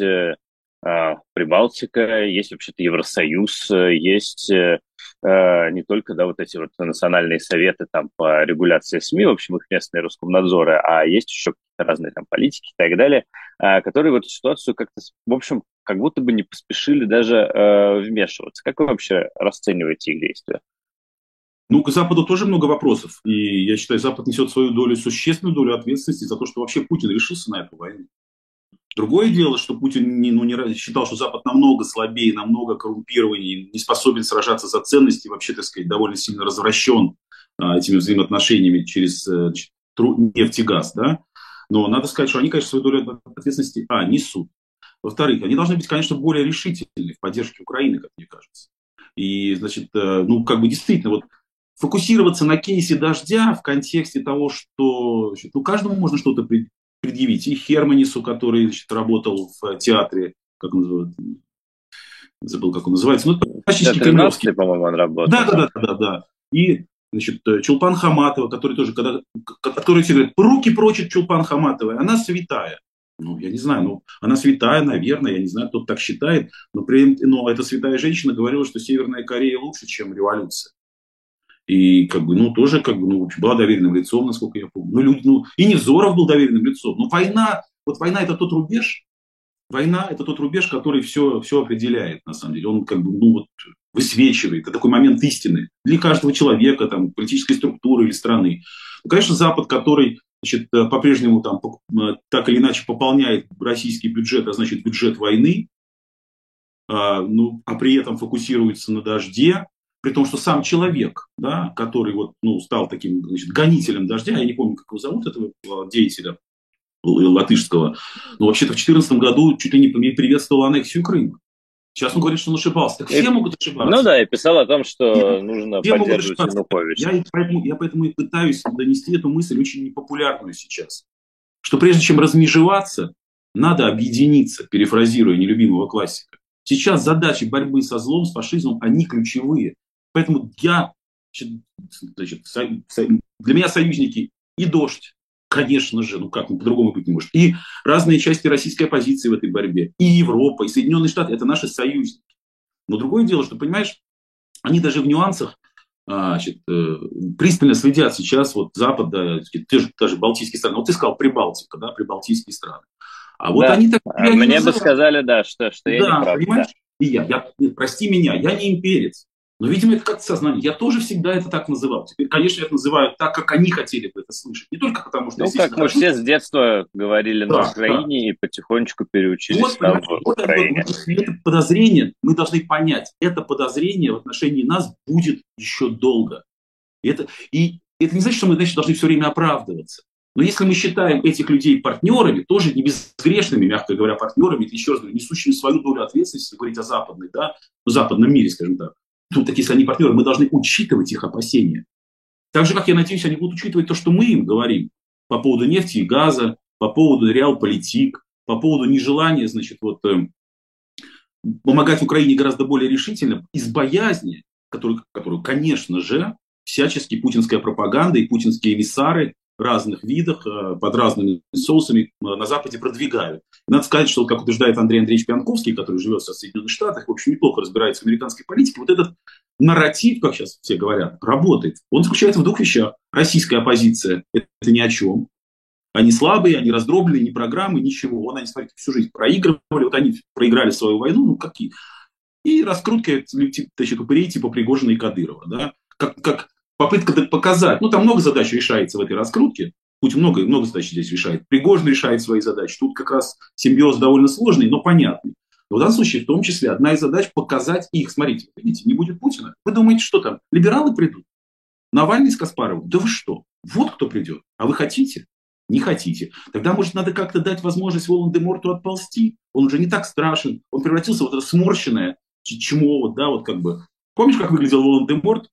Прибалтика, есть вообще-то Евросоюз, есть не только, да, вот эти вот национальные советы там по регуляции СМИ, в общем, их местные Роскомнадзоры, а есть еще какие-то разные там политики и так далее, которые в эту ситуацию как-то, в общем, как будто бы не поспешили даже э, вмешиваться. Как вы вообще расцениваете их действия? Ну, к Западу тоже много вопросов. И я считаю, Запад несет свою долю, существенную долю ответственности за то, что вообще Путин решился на эту войну. Другое дело, что Путин не, ну, не считал, что Запад намного слабее, намного коррумпированнее, не способен сражаться за ценности, вообще, так сказать, довольно сильно развращен а, этими взаимоотношениями через а, нефть и газ. Да? Но надо сказать, что они, конечно, свою долю ответственности а, несут. Во-вторых, они должны быть, конечно, более решительны в поддержке Украины, как мне кажется. И, значит, ну, как бы действительно, вот фокусироваться на кейсе дождя в контексте того, что, значит, ну, каждому можно что-то предъявить. И Херманису, который, значит, работал в театре, как он называется, забыл, как он называется, ну, практически кремлевский. По-моему, он работал. Да, да, да, да, да. И, значит, Чулпан Хаматова, который тоже, когда, который все говорят, руки прочь от Чулпан Хаматовой, она святая. Ну, я не знаю, ну, она святая, наверное, я не знаю, кто так считает, но, при, но эта святая женщина говорила, что Северная Корея лучше, чем революция. И, как бы, ну, тоже, как бы, ну, была доверенным лицом, насколько я помню. Ну, люди, ну, и Невзоров был доверенным лицом. Но война, вот война это тот рубеж, война это тот рубеж, который все, все определяет, на самом деле. Он, как бы, ну, вот, высвечивает. Это такой момент истины для каждого человека, там, политической структуры или страны. Ну, конечно, Запад, который, значит, по-прежнему там, так или иначе пополняет российский бюджет, а значит, бюджет войны, а, ну, а при этом фокусируется на дожде, при том, что сам человек, да, который вот, ну, стал таким, значит, гонителем дождя, я не помню, как его зовут, этого деятеля латышского, но вообще-то в две тысячи четырнадцатом году чуть ли не приветствовал аннексию Крыма. Сейчас он говорит, что он ошибался. Так все и, могут ошибаться. Ну да, и писал о том, что все, нужно все поддерживать Януковича. Я поэтому, я поэтому и пытаюсь донести эту мысль, очень непопулярную сейчас. Что прежде чем размежеваться, надо объединиться, перефразируя нелюбимого классика. Сейчас задачи борьбы со злом, с фашизмом, они ключевые. Поэтому я, значит, для меня союзники и дождь, Конечно же, ну как, ну по-другому быть не может. И разные части российской оппозиции в этой борьбе, и Европа, и Соединенные Штаты – это наши союзники. Но другое дело, что, понимаешь, они даже в нюансах а, значит, э, пристально следят сейчас вот Запад, да, те же даже Балтийские страны. Вот ты сказал Прибалтика, да, Прибалтийские страны. А вот Да, они так А, себя не мне бы называют. сказали, да, что, что я не Да, прав, да. понимаешь? И я, я, нет, прости меня, я не имперец. Но, видимо, это как-то сознание. Я тоже всегда это так называл. Теперь, конечно, я это называю так, как они хотели бы это слышать. Не только потому, что я Ну, здесь как мы нахожусь. все с детства говорили на Да, да. Украине и потихонечку переучились Вот, там понимаете, в вот, вот, Украине. вот это подозрение, мы должны понять, это подозрение в отношении нас будет еще долго. И это, и это не значит, что мы, значит, должны все время оправдываться. Но если мы считаем этих людей партнерами, тоже не безгрешными, мягко говоря, партнерами, еще раз говорю, несущими свою долю ответственности, если говорить о западной, да, в западном мире, скажем так, ну, так если они партнеры, мы должны учитывать их опасения. Так же, как я надеюсь, они будут учитывать то, что мы им говорим по поводу нефти и газа, по поводу реалполитик, по поводу нежелания, значит, вот, э, помогать Украине гораздо более решительно, из боязни, которую, которую, конечно же, всячески путинская пропаганда и путинские эмиссары разных видах, э, под разными соусами э, на Западе продвигают. И надо сказать, что, как утверждает Андрей Андреевич Пьянковский, который живет сейчас в Соединенных Штатах, в общем, неплохо разбирается в американской политике, вот этот нарратив, как сейчас все говорят, работает. Он заключается в двух вещах. Российская оппозиция – это ни о чем. Они слабые, они раздробленные, ни программы, ничего. Вон они, смотрите, всю жизнь проигрывали, вот они проиграли свою войну, ну какие. И раскрутка значит, упырей типа Пригожина и Кадырова. Да? Как, как попытка показать. Ну, там много задач решается в этой раскрутке. Путин много, много задач здесь решает. Пригожин решает свои задачи. Тут как раз симбиоз довольно сложный, но понятный. Но в данном случае, в том числе, одна из задач показать их. Смотрите, видите, не будет Путина. Вы думаете, что там? Либералы придут? Навальный с Каспаровым? Да вы что? Вот кто придет. А вы хотите? Не хотите. Тогда, может, надо как-то дать возможность Волан-де-Морту отползти. Он уже не так страшен. Он превратился в вот это сморщенное чмо. Вот, да, вот как бы. Помнишь, как выглядел Волан-де-Морт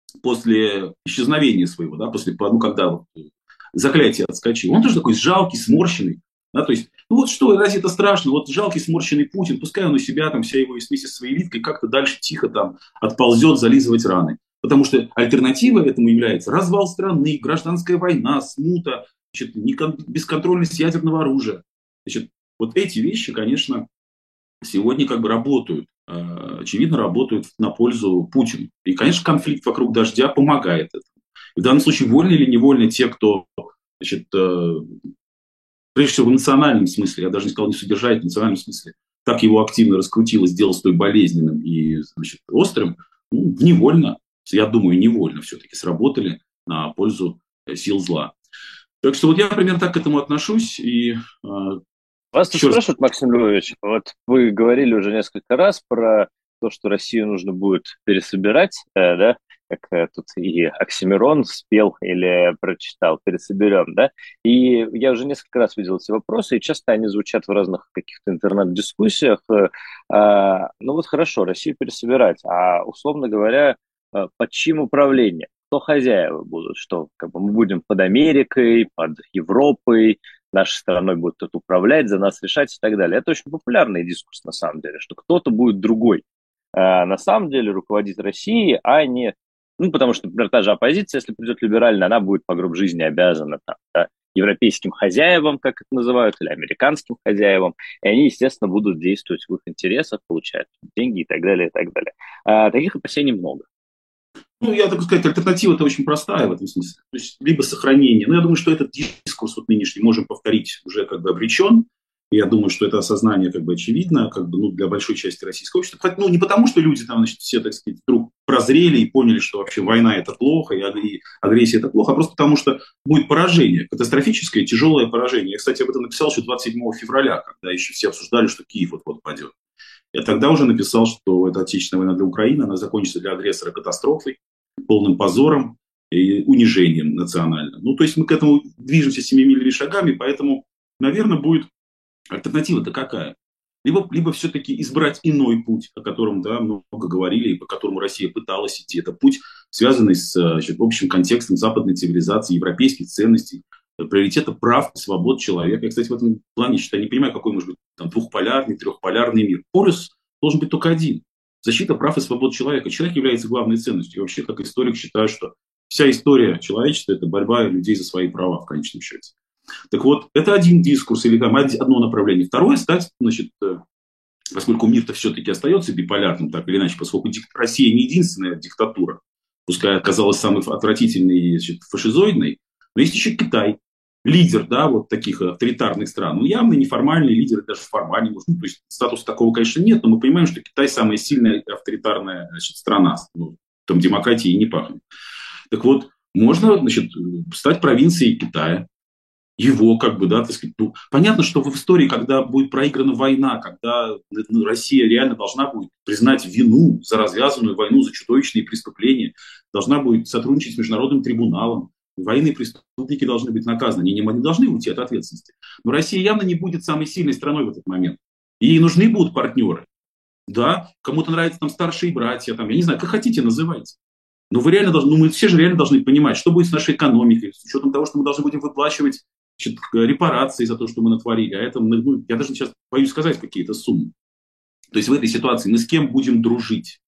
после исчезновения своего, да, после, ну, когда вот, заклятие отскочило? Он тоже такой жалкий, сморщенный. Да, то есть, ну вот что, разве это страшно? Вот жалкий, сморщенный Путин, пускай он у себя, там, вся его вместе со своей элиткой как-то дальше тихо там отползет зализывать раны. Потому что альтернатива этому является развал страны, гражданская война, смута, значит, бесконтрольность ядерного оружия. Значит, вот эти вещи, конечно, сегодня как бы работают, очевидно, работают на пользу Путину. И, конечно, конфликт вокруг дождя помогает этому. И в данном случае, вольно или невольно, те, кто, значит, прежде всего в национальном смысле, я даже не сказал не содержать, в национальном смысле, так его активно раскрутил и сделал столь болезненным и, значит, острым, ну, невольно, я думаю, невольно все-таки сработали на пользу сил зла. Так что вот я примерно так к этому отношусь. И, э, Вас тут спрашивают, Максим Львович, вот вы говорили уже несколько раз про то, что Россию нужно будет пересобирать, э, да, как э, тут и Оксимирон спел или прочитал, пересоберем, да, и я уже несколько раз видел эти вопросы, и часто они звучат в разных каких-то интернет-дискуссиях. Э, э, ну вот хорошо, Россию пересобирать, а условно говоря, э, под чьим управлением? Кто хозяева будут? Что, как бы мы будем под Америкой, под Европой, нашей страной будет кто-то управлять, за нас решать и так далее. Это очень популярный дискурс на самом деле, что кто-то будет другой э, на самом деле руководить Россией, а не... Ну, потому что, например, та же оппозиция, если придет либеральная, она будет по гроб жизни обязана там, да, европейским хозяевам, как это называют, или американским хозяевам, и они, естественно, будут действовать в их интересах, получать деньги и так далее, и так далее. А, таких опасений много. Ну, я так сказать, альтернатива-то очень простая в этом смысле. То есть, либо сохранение. Но я думаю, что этот дискурс вот нынешний можем повторить уже как бы обречен. И я думаю, что это осознание как бы очевидно как бы, ну, для большой части российского общества. Ну, не потому, что люди там, значит, все, так сказать, вдруг прозрели и поняли, что вообще война – это плохо, и агрессия – это плохо, а просто потому, что будет поражение, катастрофическое, тяжелое поражение. Я, кстати, об этом написал еще двадцать седьмого февраля, когда еще все обсуждали, что Киев вот-вот падет. Я тогда уже написал, что эта отечественная война для Украины, она закончится для агрессора катастрофой, полным позором и унижением национальным. Ну, то есть мы к этому движемся семимильными шагами, поэтому, наверное, будет альтернатива-то какая? Либо, либо все-таки избрать иной путь, о котором, да, много говорили, и по которому Россия пыталась идти. Это путь, связанный с, значит, общим контекстом западной цивилизации, европейских ценностей, приоритета прав, свобод человека. Я, кстати, в этом плане считаю, не понимаю, какой может быть там, двухполярный, трехполярный мир. Полюс должен быть только один. Защита прав и свобод человека. Человек является главной ценностью. И вообще, как историк, считаю, что вся история человечества – это борьба людей за свои права в конечном счете. Так вот, это один дискурс или там одно направление. Второе, стать, значит, поскольку мир-то все-таки остается биполярным, так или иначе, поскольку Россия не единственная диктатура, пускай оказалась самой отвратительной и значит, фашизоидной, но есть еще Китай, лидер, да, вот таких авторитарных стран. Ну, явно неформальный лидер, даже формальный, может, ну, то есть статуса такого, конечно, нет, но мы понимаем, что Китай самая сильная авторитарная, значит, страна, ну, там демократии не пахнет. Так вот, можно, значит, стать провинцией Китая, его, как бы, да, так сказать, ну, понятно, что в истории, когда будет проиграна война, когда ну, Россия реально должна будет признать вину за развязанную войну, за чудовищные преступления, должна будет сотрудничать с международным трибуналом, военные преступники должны быть наказаны, они не должны уйти от ответственности. Но Россия явно не будет самой сильной страной в этот момент. И ей нужны будут партнеры. Да, кому-то нравятся там старшие братья, там, я не знаю, как хотите, называйте. Но вы реально должны, ну мы все же реально должны понимать, что будет с нашей экономикой, с учетом того, что мы должны будем выплачивать, значит, репарации за то, что мы натворили. А это, ну, я даже сейчас боюсь сказать какие-то суммы. То есть в этой ситуации мы с кем будем дружить?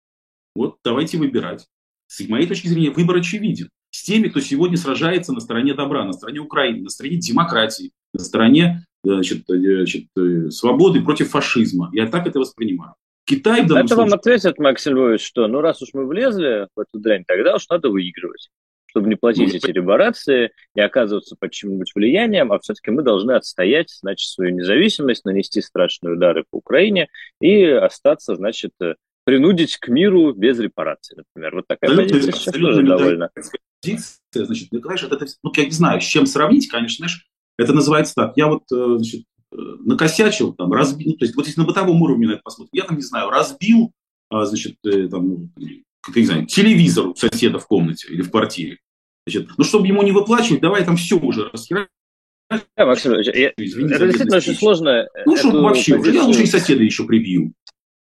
Вот давайте выбирать. С моей точки зрения, выбор очевиден. С теми, кто сегодня сражается на стороне добра, на стороне Украины, на стороне демократии, на стороне значит, значит, свободы против фашизма. Я так это воспринимаю. Китай в данном Это случае... вам ответит, Максим Львович, что ну раз уж мы влезли в эту дрянь, тогда уж надо выигрывать, чтобы не платить ну, эти репарации и оказываться под чьим-нибудь влиянием, а все-таки мы должны отстоять, значит, свою независимость, нанести страшные удары по Украине и остаться, значит, принудить к миру без репараций, например. Вот такая абсолютно, позиция сейчас тоже довольно... Позиция, значит, знаешь, это, ну, я не знаю, с чем сравнить, конечно, знаешь, это называется так, я вот, значит, накосячил, там, разбил, ну, то есть вот если на бытовом уровне на это посмотрим, я там, не знаю, разбил, значит, там, как, не знаю, телевизор у соседа в комнате или в квартире. Значит, ну, чтобы ему не выплачивать, давай там все уже расхерать. Да, Максим, я, Извините, это действительно очень сложно. Ну, чтобы вообще позицию... уже, я лучше и соседа еще прибью.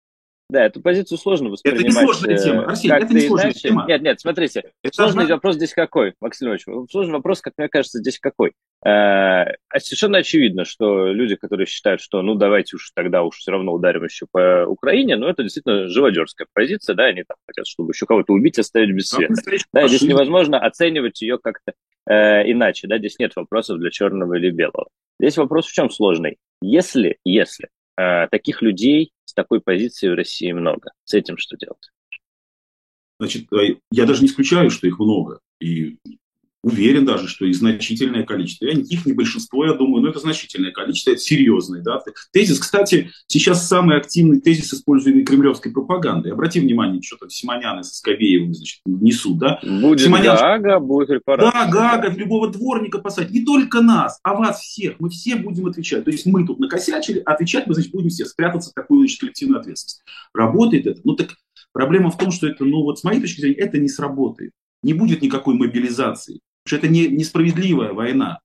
Да, эту позицию сложно воспринимать. Это не сложная тема. Арсений, это не сложная иначе. тема. Нет, нет, смотрите. Это сложный одна... вопрос здесь какой, Максим Ильич? Сложный вопрос, как мне кажется, здесь какой. Э-э- совершенно очевидно, что люди, которые считают, что ну давайте уж тогда уж все равно ударим еще по Украине, ну это действительно живодерская позиция, да, они там хотят, чтобы еще кого-то убить и оставить без света. Да, здесь невозможно оценивать ее как-то э- иначе, да, здесь нет вопросов для черного или белого. Здесь вопрос в чем сложный? Если, если э- таких людей с такой позицией в России много. С этим что делать? Значит, я даже не исключаю, что их много. И уверен даже, что их значительное количество. Я, их не большинство, я думаю, но это значительное количество, это серьезный. Да? Тезис, кстати, сейчас самый активный тезис, используемый кремлевской пропагандой. Обрати внимание, что там Симонян и Скобеевым, значит, несут. Да? Будет Симонян... Гаага, будет репарация. Да, Гаага, любого дворника посадить. Не только нас, а вас всех. Мы все будем отвечать. То есть мы тут накосячили, а отвечать мы, значит, будем все спрятаться в такую, значит, коллективную ответственность. Работает это? Ну так проблема в том, что это, ну вот с моей точки зрения, это не сработает. Не будет никакой мобилизации. Потому что это не, несправедливая война.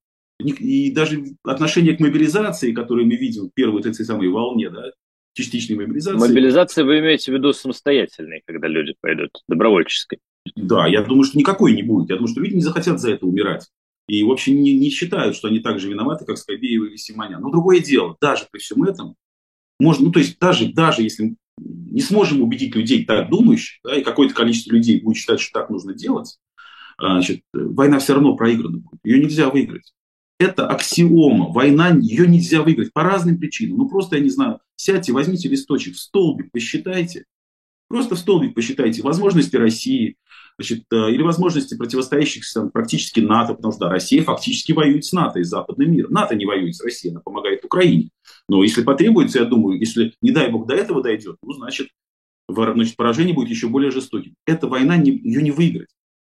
И даже отношение к мобилизации, которое мы видим в первой этой самой волне, да, частичной мобилизации. Мобилизация вы имеете в виду самостоятельной, когда люди пойдут, добровольческой? Да, я думаю, что никакой не будет. Я думаю, что люди не захотят за это умирать. И, в общем, не, не считают, что они так же виноваты, как Скобеева или Симонян. Но другое дело, даже при всем этом, можно, ну, то есть даже, даже если не сможем убедить людей так думающих, да, и какое-то количество людей будет считать, что так нужно делать, значит, война все равно проиграна будет. Ее нельзя выиграть. Это аксиома. Война, ее нельзя выиграть по разным причинам. Ну, просто, я не знаю, сядьте, возьмите листочек, в столбик посчитайте. Просто в столбик посчитайте возможности России, значит, или возможности противостоящих там, практически НАТО, потому что да, Россия фактически воюет с НАТО и западным миром. НАТО не воюет с Россией, она помогает Украине. Но если потребуется, я думаю, если, не дай бог, до этого дойдет, ну, значит, значит поражение будет еще более жестоким. Эта война, не, ее не выиграть.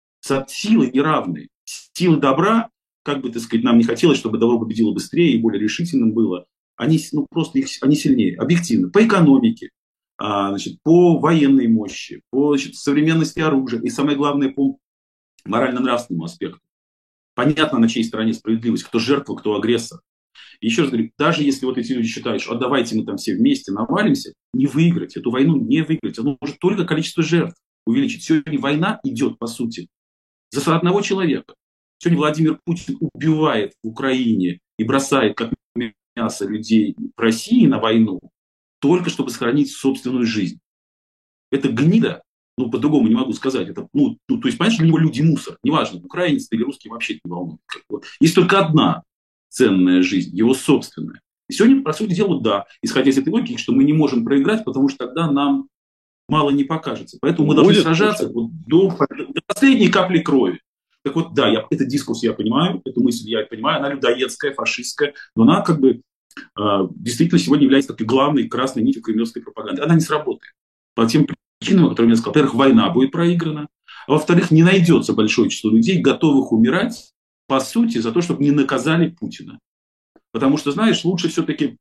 Силы неравные. Силы добра, как бы, так сказать, нам не хотелось, чтобы добро победило быстрее и более решительным было, они, ну, просто их, они сильнее, объективно, по экономике, а, значит, по военной мощи, по, значит, современности оружия и, самое главное, по морально-нравственному аспекту. Понятно, на чьей стороне справедливость, кто жертва, кто агрессор. И еще раз говорю, даже если вот эти люди считают, что а давайте мы там все вместе навалимся, не выиграть, эту войну не выиграть, оно может только количество жертв увеличить. Сегодня война идет, по сути, за одного человека. Сегодня Владимир Путин убивает в Украине и бросает как мясо людей в России на войну, только чтобы сохранить собственную жизнь. Это гнида, ну, по-другому не могу сказать. Это, ну, ну, то есть, понимаешь, для него люди мусор. Неважно, украинец или русский, вообще не волнует. Есть только одна. ценная жизнь, его собственная. И сегодня, по сути дела, да, исходя из этой логики, что мы не можем проиграть, потому что тогда нам мало не покажется. Поэтому мы должны Будет сражаться вот до, до последней капли крови. Так вот, да, я, этот дискурс я понимаю, эту мысль я понимаю, она людоедская, фашистская, но она как бы э, действительно сегодня является такой главной красной нитью кремлевской пропаганды. Она не сработает. По тем причинам, которые я сказал. Во-первых, война будет проиграна, а во-вторых, не найдется большое число людей, готовых умирать, по сути, за то, чтобы не наказали Путина. Потому что, знаешь, лучше все-таки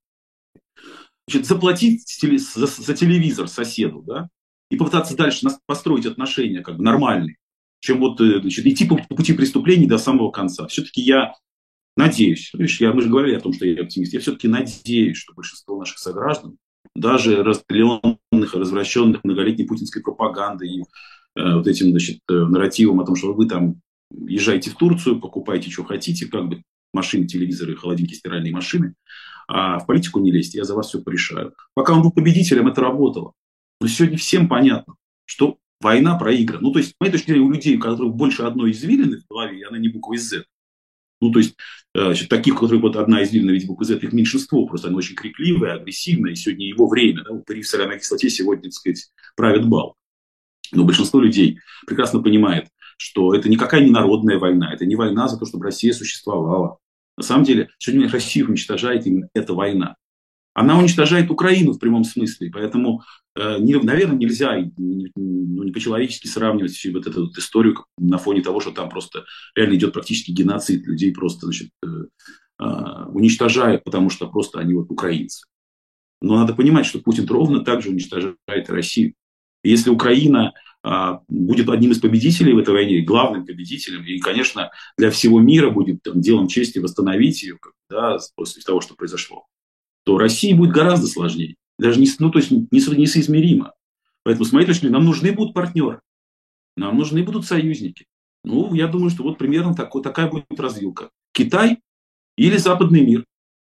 значит, заплатить за, за телевизор соседу, да, и попытаться дальше построить отношения как бы нормальные, чем вот значит, идти по, по пути преступлений до самого конца. Все-таки я надеюсь, видишь, я, мы же говорили о том, что я оптимист, я все-таки надеюсь, что большинство наших сограждан, даже распределенных, развращенных многолетней путинской пропагандой и э, вот этим значит, нарративом о том, что вы там езжайте в Турцию, покупайте, что хотите, как бы машины, телевизоры, холодильники, стиральные машины, а в политику не лезьте, я за вас все порешаю. Пока он был победителем, это работало. Но сегодня всем понятно, что война проиграна. Ну, то есть, с моей точки зрения, у людей, у которых больше одной извилины в голове, и она не буква Z. Ну, то есть, значит, таких, у которых вот одна извилина в виде буквы Z, их меньшинство, просто они очень крикливые, агрессивные, и сегодня его время, да, упыри в соляной кислоте сегодня, так сказать, правят бал. Но большинство людей прекрасно понимает, что это никакая не народная война, это не война за то, чтобы Россия существовала. На самом деле, сегодня Россию уничтожает именно эта война. Она уничтожает Украину в прямом смысле, поэтому, э, не, наверное, нельзя не, ну, не по-человечески сравнивать всю вот эту вот историю на фоне того, что там просто реально идет практически геноцид, людей просто значит, э, э, уничтожают, потому что просто они вот украинцы. Но надо понимать, что Путин ровно так же уничтожает Россию. И если Украина а, будет одним из победителей в этой войне, главным победителем, и, конечно, для всего мира будет там, делом чести восстановить ее, да, после того, что произошло, то России будет гораздо сложнее. Даже не, ну, то есть несоизмеримо. Поэтому, с моей точки зрения, нам нужны будут партнеры, нам нужны будут союзники. Ну, я думаю, что вот примерно такой, такая будет развилка. Китай или западный мир.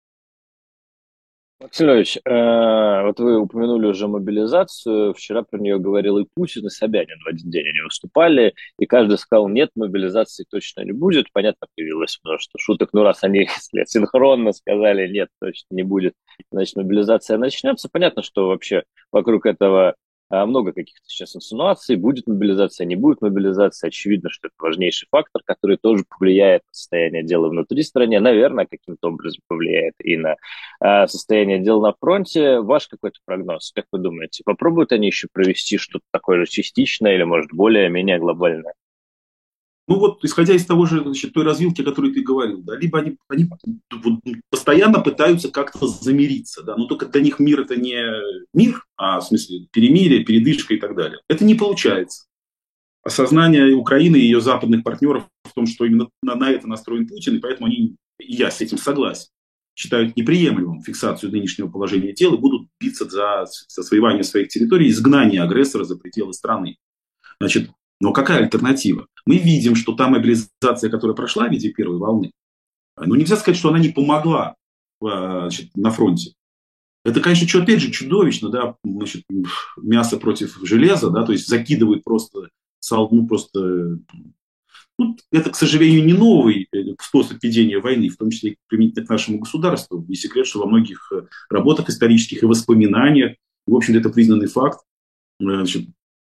Максим Львович, э, вот вы упомянули уже мобилизацию. Вчера про нее говорил и Путин, и Собянин в один день они выступали, и каждый сказал, нет, мобилизации точно не будет. Понятно, появилось множество шуток. Ну, раз они, если синхронно сказали, нет, точно не будет, значит, мобилизация начнется. Понятно, что вообще вокруг этого а, много каких-то сейчас инсинуаций. Будет мобилизация, не будет мобилизации. Очевидно, что это важнейший фактор, который тоже повлияет на состояние дела внутри страны. Наверное, каким-то образом повлияет и на а, состояние дел на фронте. Ваш какой-то прогноз? Как вы думаете, попробуют они еще провести что-то такое же частичное или, может, более-менее глобальное? Ну вот, исходя из того же, значит, той развилки, о которой ты говорил, да, либо они, они вот, постоянно пытаются как-то замириться, да, но только для них мир это не мир, а в смысле перемирие, передышка и так далее. Это не получается. Осознание Украины и ее западных партнеров в том, что именно на, на это настроен Путин, и поэтому они, и я с этим согласен, считают неприемлемым фиксацию нынешнего положения дел и будут биться за, за своевание своих территорий, изгнание агрессора за пределы страны. Значит, но какая альтернатива? Мы видим, что та мобилизация, которая прошла в виде первой волны, ну нельзя сказать, что она не помогла значит, на фронте. Это, конечно, что, опять же, чудовищно, да, значит, мясо против железа, да, то есть закидывают просто, ну, просто, ну, это, к сожалению, не новый способ ведения войны, в том числе и применительно к нашему государству. Не секрет, что во многих работах исторических и воспоминаниях, в общем-то, это признанный факт, значит,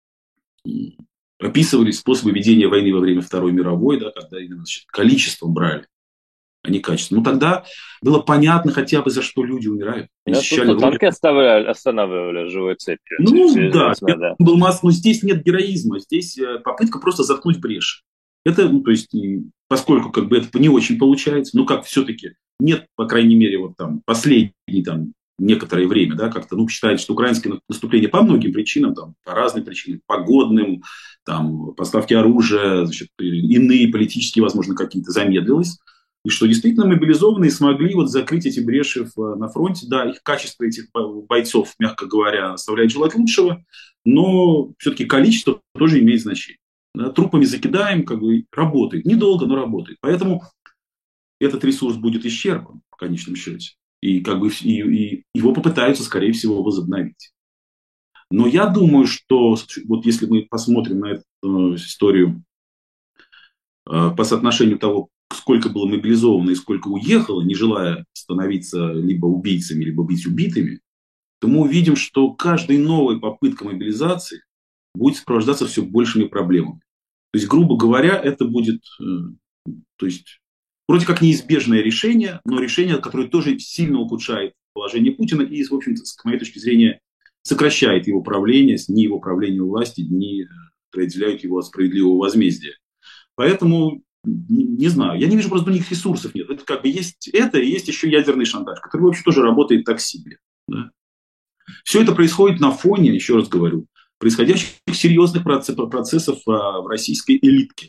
описывались способы ведения войны во время Второй мировой, да, когда именно значит, количеством брали, а не качеством. Ну, тогда было понятно хотя бы, за что люди умирают. Ну, тут танки оставляли, останавливали живой цепью. Ну, да, да. Был масс... но здесь нет героизма, здесь попытка просто заткнуть брешь. Это, ну, то есть, поскольку как бы это не очень получается, ну, как все-таки нет, по крайней мере, вот там последний там некоторое время, да, как-то, ну, считают, что украинское наступление по многим причинам, там, по разным причинам, погодным, там, поставки оружия, значит, иные политические, возможно, какие-то замедлилось, и что действительно мобилизованные смогли вот закрыть эти бреши в, на фронте. Да, их качество этих бойцов, мягко говоря, оставляет желать лучшего, но все-таки количество тоже имеет значение. Да, трупами закидаем, как бы работает. Недолго, но работает. Поэтому этот ресурс будет исчерпан в конечном счете. И, как бы, и, и его попытаются, скорее всего, возобновить. Но я думаю, что вот если мы посмотрим на эту историю э, по соотношению того, сколько было мобилизовано и сколько уехало, не желая становиться либо убийцами, либо быть убитыми, то мы увидим, что каждая новая попытка мобилизации будет сопровождаться все большими проблемами. То есть, грубо говоря, это будет, э, то есть, вроде как неизбежное решение, но решение, которое тоже сильно ухудшает положение Путина и, в общем-то, с моей точки зрения, сокращает его правление, дни его правления у власти, дни определяют его от справедливого возмездия. Поэтому, не, не знаю, я не вижу, просто у них ресурсов нет. Это как бы есть это, и есть еще ядерный шантаж, который, в общем, тоже работает так себе. Да? Все это происходит на фоне, еще раз говорю, происходящих серьезных процессов в российской элитке,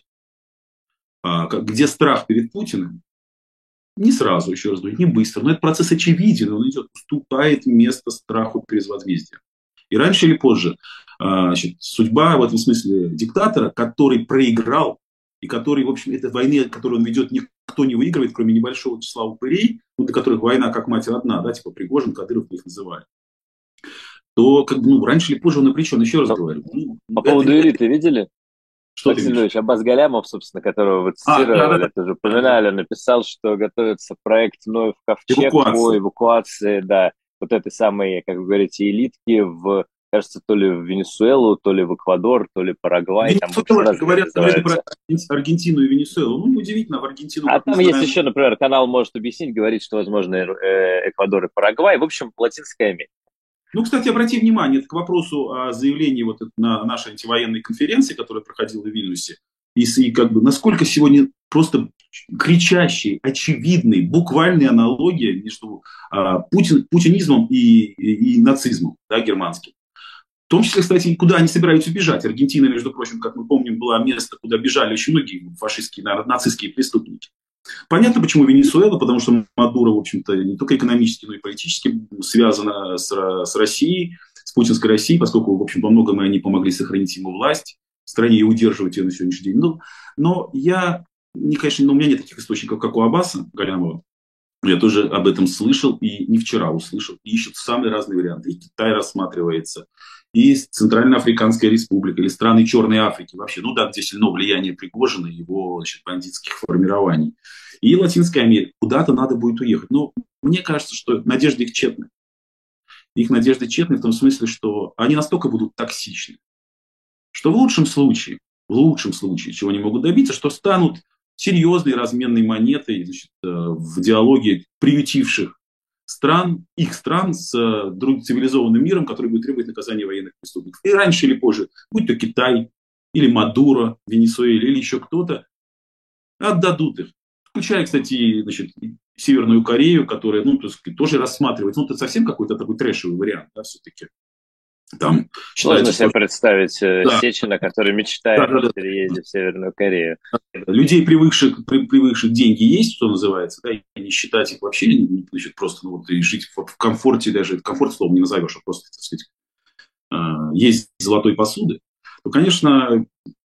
где страх перед Путиным не сразу, еще раз говорю, не быстро, но этот процесс очевиден, он идет, уступает место страху перед возмездием. И раньше или позже значит, судьба в этом смысле диктатора, который проиграл, и который, в общем, этой войны, которую он ведет, никто не выигрывает, кроме небольшого числа упырей, ну, для которых война как мать родна, да, типа Пригожин, Кадыров их называли, то как бы, ну, раньше или позже он обречен, еще раз говорю. Ну, по поводу это, элиты видели? Что Максим Львович, Аббас Галямов, собственно, которого вы цитировали, а, да, да, это уже упоминали, написал, что готовится проект «Ноев ковчег» по эвакуации, да, вот этой самой, как вы говорите, элитки в, кажется, то ли в Венесуэлу, то ли в Эквадор, то ли Парагвай. Там говорят, говорят про Аргентину и Венесуэлу. Ну, неудивительно, в Аргентину... А там есть еще, например, канал может объяснить, говорит, что, возможно, Эквадор и Парагвай. В общем, Латинская Америка. Ну, кстати, обрати внимание, это к вопросу о заявлении вот на нашей антивоенной конференции, которая проходила в Вильнюсе, и, и как бы насколько сегодня просто кричащие, очевидные, буквальные аналогии между а, путин, путинизмом и, и, и нацизмом, да, германским. В том числе, кстати, куда они собираются бежать. Аргентина, между прочим, как мы помним, была место, куда бежали очень многие фашистские, нацистские преступники. Понятно, почему Венесуэла, потому что Мадуро, в общем-то, не только экономически, но и политически связана с, с Россией, с путинской Россией, поскольку, в общем, во многом они помогли сохранить ему власть в стране и удерживать ее на сегодняшний день. Но, но я, не, конечно, но у меня нет таких источников, как у Аббаса Галямова. Я тоже об этом слышал и не вчера услышал. И ищут самые разные варианты. И Китай рассматривается, и Центральноафриканская республика, или страны Черной Африки вообще. Ну да, где сильно влияние Пригожина и его, значит, бандитских формирований. И Латинская Америка. Куда-то надо будет уехать. Но мне кажется, что надежды их тщетны. Их надежды тщетны в том смысле, что они настолько будут токсичны, что в лучшем случае, в лучшем случае, чего они могут добиться, что станут серьезной разменной монетой, значит, в диалоге приютивших стран, их стран с другим цивилизованным миром, который будет требовать наказания военных преступников. И раньше или позже, будь то Китай, или Мадуро, Венесуэла, или еще кто-то, отдадут их. Включая, кстати, значит, Северную Корею, которая, ну, то есть, тоже рассматривается. Ну, это совсем какой-то такой трэшевый вариант, да, все-таки. Там сложно себе что... представить да. Сечина, который мечтает да, да, о переезде да. в Северную Корею. Людей, привыкших, при, привыкших деньги есть, что называется, да, и не считать их вообще, значит, просто ну, вот, и жить в, в комфорте, даже комфорт словом не назовешь, а просто, так сказать, э, есть золотой посуды, то, конечно,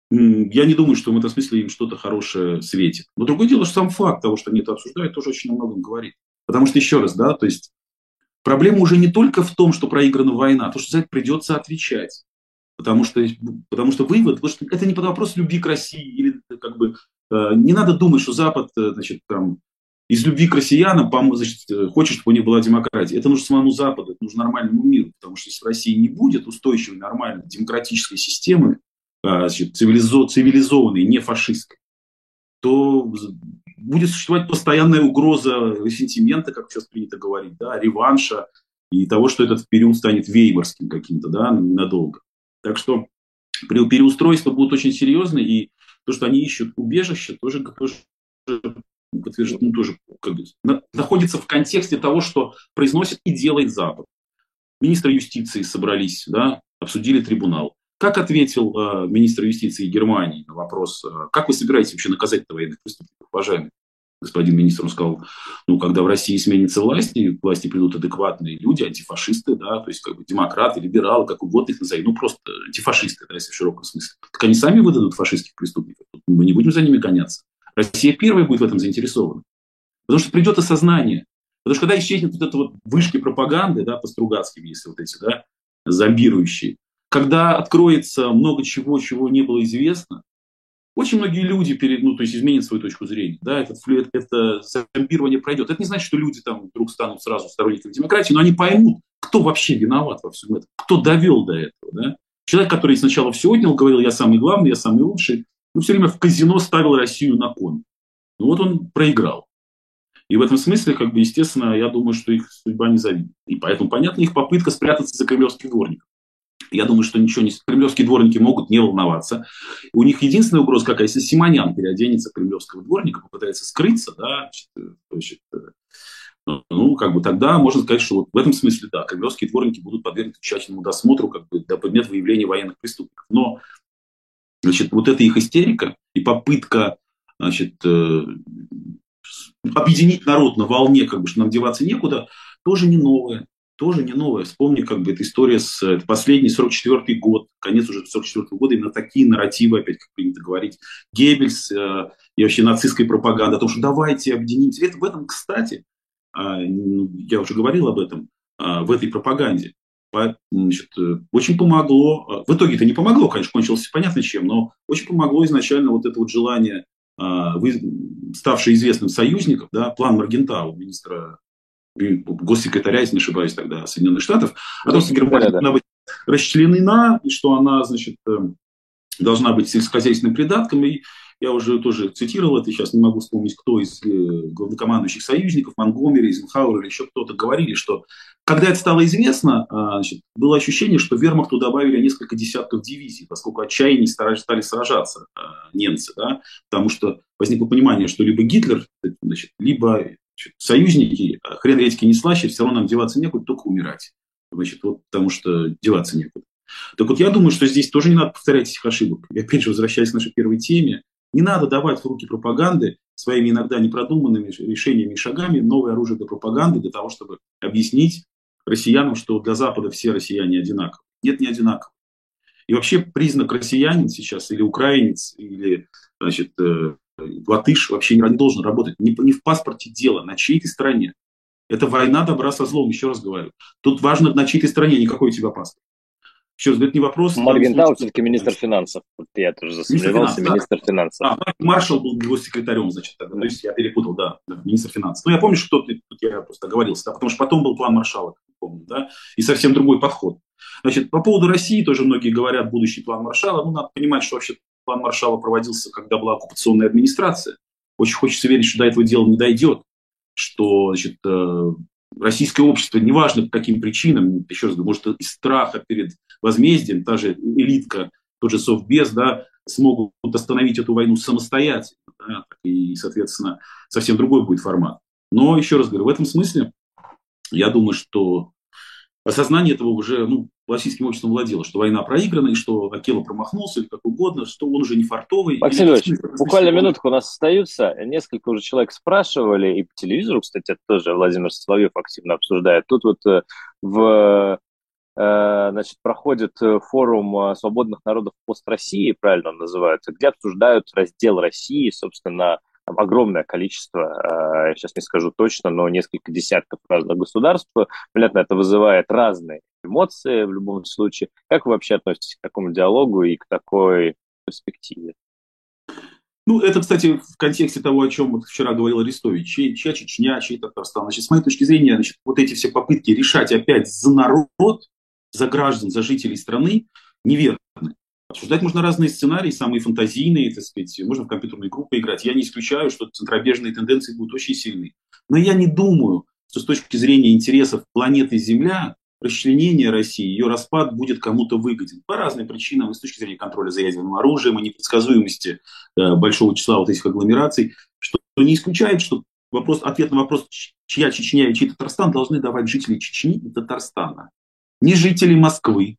я не думаю, что в этом смысле им что-то хорошее светит. Но другое дело, что сам факт того, что они это обсуждают, тоже очень о многом говорит. Потому что, еще раз, да, то есть проблема уже не только в том, что проиграна война, а то, что за это придется отвечать. Потому что, потому что вывод, потому что это не под вопрос любви к России. Или, как бы, э, не надо думать, что Запад значит, там, из любви к россиянам значит, хочет, чтобы у них была демократия. Это нужно самому Западу, это нужно нормальному миру. Потому что если в России не будет устойчивой, нормальной демократической системы, значит, цивилизо, цивилизованной, не фашистской, то будет существовать постоянная угроза ресентимента, как сейчас принято говорить, да, реванша и того, что этот период станет веймарским каким-то, да, надолго. Так что переустройства будут очень серьезные, и то, что они ищут убежище, тоже, тоже подтверждено, ну, тоже как бы, находится в контексте того, что произносит и делает Запад. Министры юстиции собрались, да, обсудили трибунал. Как ответил э, министр юстиции Германии на вопрос, э, как вы собираетесь вообще наказать военных преступников, уважаемый господин министр? Он сказал, ну, когда в России сменится власть, и к власти придут адекватные люди, антифашисты, да, то есть как бы демократы, либералы, как угодно их назови, ну, просто антифашисты, да, если в широком смысле. Так они сами выдадут фашистских преступников, мы не будем за ними гоняться. Россия первая будет в этом заинтересована. Потому что придет осознание. Потому что когда исчезнет вот это вот вышки пропаганды, да, по-стругацким, если вот эти, да, зомбирующие, когда откроется много чего, чего не было известно, очень многие люди перед, ну, то есть изменят свою точку зрения. Да, этот, это, это зомбирование пройдет. Это не значит, что люди там вдруг станут сразу сторонниками демократии, но они поймут, кто вообще виноват во всем этом, кто довел до этого. Да? Человек, который сначала все отнял, говорил, я самый главный, я самый лучший, но все время в казино ставил Россию на кон. Ну вот он проиграл. И в этом смысле, как бы, естественно, я думаю, что их судьба незавидна. И поэтому, понятно, их попытка спрятаться за кремлевских дворников. Я думаю, что ничего не... Кремлевские дворники могут не волноваться. У них единственная угроза какая, если Симонян переоденется в кремлевского дворника, попытается скрыться, да, значит, ну, как бы тогда можно сказать, что вот в этом смысле, да, кремлевские дворники будут подвергнуты тщательному досмотру, как бы, до момента выявления военных преступников. Но, значит, вот эта их истерика и попытка, значит, объединить народ на волне, как бы, что нам деваться некуда, тоже не новое. Тоже не новое. Вспомни, как бы, эта история с это последний сорок четвёртый год, конец уже сорок четвёртого года, именно такие нарративы, опять, как принято говорить, Геббельс э, и вообще нацистская пропаганда, о том, что давайте объединимся. Это в этом, кстати, э, я уже говорил об этом, э, в этой пропаганде, значит, очень помогло, в итоге это не помогло, конечно, кончилось понятно чем, но очень помогло изначально вот это вот желание, э, ставшее известным союзников, да, план Моргентау, министра госсекретаря, если не ошибаюсь, тогда Соединенных Штатов, о том, что Германия да, да. должна быть расчленена, и что она, значит, должна быть сельскохозяйственным придатком. И я уже тоже цитировал это, сейчас не могу вспомнить, кто из главнокомандующих союзников, Монгомери, Эйзенхауэр или еще кто-то, говорили, что когда это стало известно, значит, было ощущение, что вермахту добавили несколько десятков дивизий, поскольку отчаяннее стали сражаться немцы, да, потому что возникло понимание, что либо Гитлер, значит, либо союзники, хрен редьки не слаще, все равно нам деваться некуда, только умирать. Значит, вот, потому что деваться некуда. Так вот, я думаю, что здесь тоже не надо повторять этих ошибок. И опять же, возвращаясь к нашей первой теме, не надо давать в руки пропаганды своими иногда непродуманными решениями и шагами новое оружие для пропаганды, для того, чтобы объяснить россиянам, что для Запада все россияне одинаковы. Нет, не одинаковы. И вообще признак россиянин сейчас, или украинец, или, значит, латыш вообще не должен работать не, не в паспорте дело, на чьей-то стороне. Это война добра со злом, еще раз говорю. Тут важно, на чьей-то стороне, не какой у тебя паспорт. Еще раз, это не вопрос. Моргентау все-таки министр финансов. Я тоже засомневался, министр, министр да. финансов. А, маршал был его секретарем, значит, тогда. Да. То есть я перепутал, да, да, министр финансов. Ну, я помню, что тут я просто оговорился, да, потому что потом был план Маршалла, помню, да, и совсем другой подход. Значит, по поводу России тоже многие говорят, будущий план Маршалла. Ну, надо понимать, что вообще план Маршалла проводился, когда была оккупационная администрация. Очень хочется верить, что до этого дела не дойдет, что, значит, российское общество, неважно по каким причинам, еще раз говорю, может, из страха перед возмездием, та же элитка, тот же Совбез, да, смогут остановить эту войну самостоятельно, да, и, соответственно, совсем другой будет формат. Но, еще раз говорю, в этом смысле, я думаю, что осознание этого уже, ну, российским обществом владело, что война проиграна, и что Акела промахнулся, или как угодно, что он уже не фартовый. Максим Львович, буквально минутку у нас остаются. Несколько уже человек спрашивали, и по телевизору, кстати, это тоже Владимир Соловьев активно обсуждает. Тут вот в, значит, проходит форум свободных народов пост-России, правильно он называется, где обсуждают раздел России, собственно, там огромное количество, я сейчас не скажу точно, но несколько десятков разных государств. Понятно, это вызывает разные эмоции в любом случае. Как вы вообще относитесь к такому диалогу и к такой перспективе? Ну, это, кстати, в контексте того, о чем вот вчера говорил Арестович. Чья, чья Чечня, чей Татарстан. Значит, с моей точки зрения, значит, вот эти все попытки решать опять за народ, за граждан, за жителей страны неверны. Обсуждать можно разные сценарии, самые фантазийные, так сказать, можно в компьютерные группы играть. Я не исключаю, что центробежные тенденции будут очень сильны. Но я не думаю, что с точки зрения интересов планеты Земля расчленение России, ее распад будет кому-то выгоден. По разным причинам, и с точки зрения контроля за ядерным оружием, и непредсказуемости э, большого числа вот этих агломераций, что не исключает, что вопрос, ответ на вопрос, чья Чечня и чей Татарстан, должны давать жители Чечни и Татарстана. Не жители Москвы,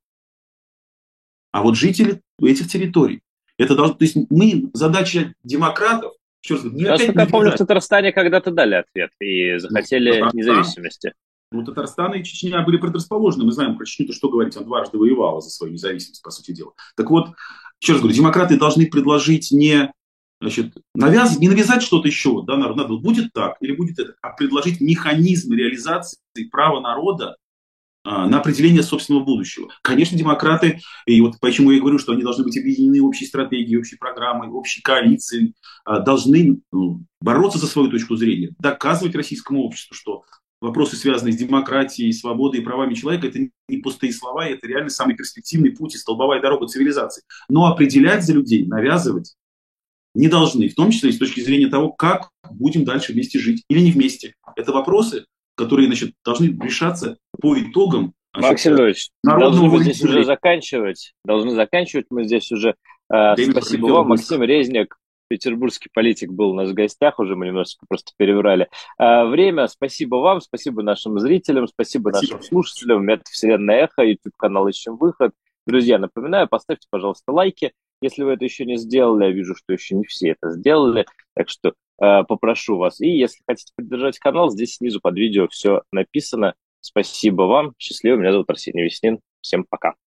а вот жители этих территорий. Это должно, то есть мы, задача демократов, еще раз, не опять я помню, в Татарстане когда-то дали ответ и захотели ну, независимости. Ну, Татарстан и Чечня были предрасположены. Мы знаем про Чечню-то что говорить, он дважды воевал за свою независимость, по сути дела. Так вот, еще раз говорю, демократы должны предложить не, значит, навяз, не навязать что-то еще, да, народ, надо, будет так или будет это, а предложить механизм реализации права народа а, на определение собственного будущего. Конечно, демократы, и вот почему я говорю, что они должны быть объединены общей стратегией, общей программой, общей коалицией, а, должны ну, бороться за свою точку зрения, доказывать российскому обществу, что вопросы, связанные с демократией, свободой и правами человека, это не пустые слова, это реально самый перспективный путь и столбовая дорога цивилизации. Но определять за людей, навязывать не должны, в том числе и с точки зрения того, как будем дальше вместе жить или не вместе. Это вопросы, которые, значит, должны решаться по итогам, значит, Максим Львович, народного должны мы здесь уже волеизъявления. заканчивать. Должны заканчивать мы здесь уже. Э, Время спасибо пролетело вам. быстро. Максим Резник, петербургский политик, был у нас в гостях. Уже мы немножечко просто переврали э, время. Спасибо вам, спасибо нашим зрителям, спасибо Спасибо. нашим слушателям. Это «Вселенная Эхо», YouTube-канал «Ищем выход». Друзья, напоминаю, поставьте, пожалуйста, лайки. Если вы это еще не сделали, я вижу, что еще не все это сделали. Так что э, попрошу вас. И если хотите поддержать канал, здесь снизу под видео все написано. Спасибо вам. Счастливо. Меня зовут Арсений Веснин. Всем пока.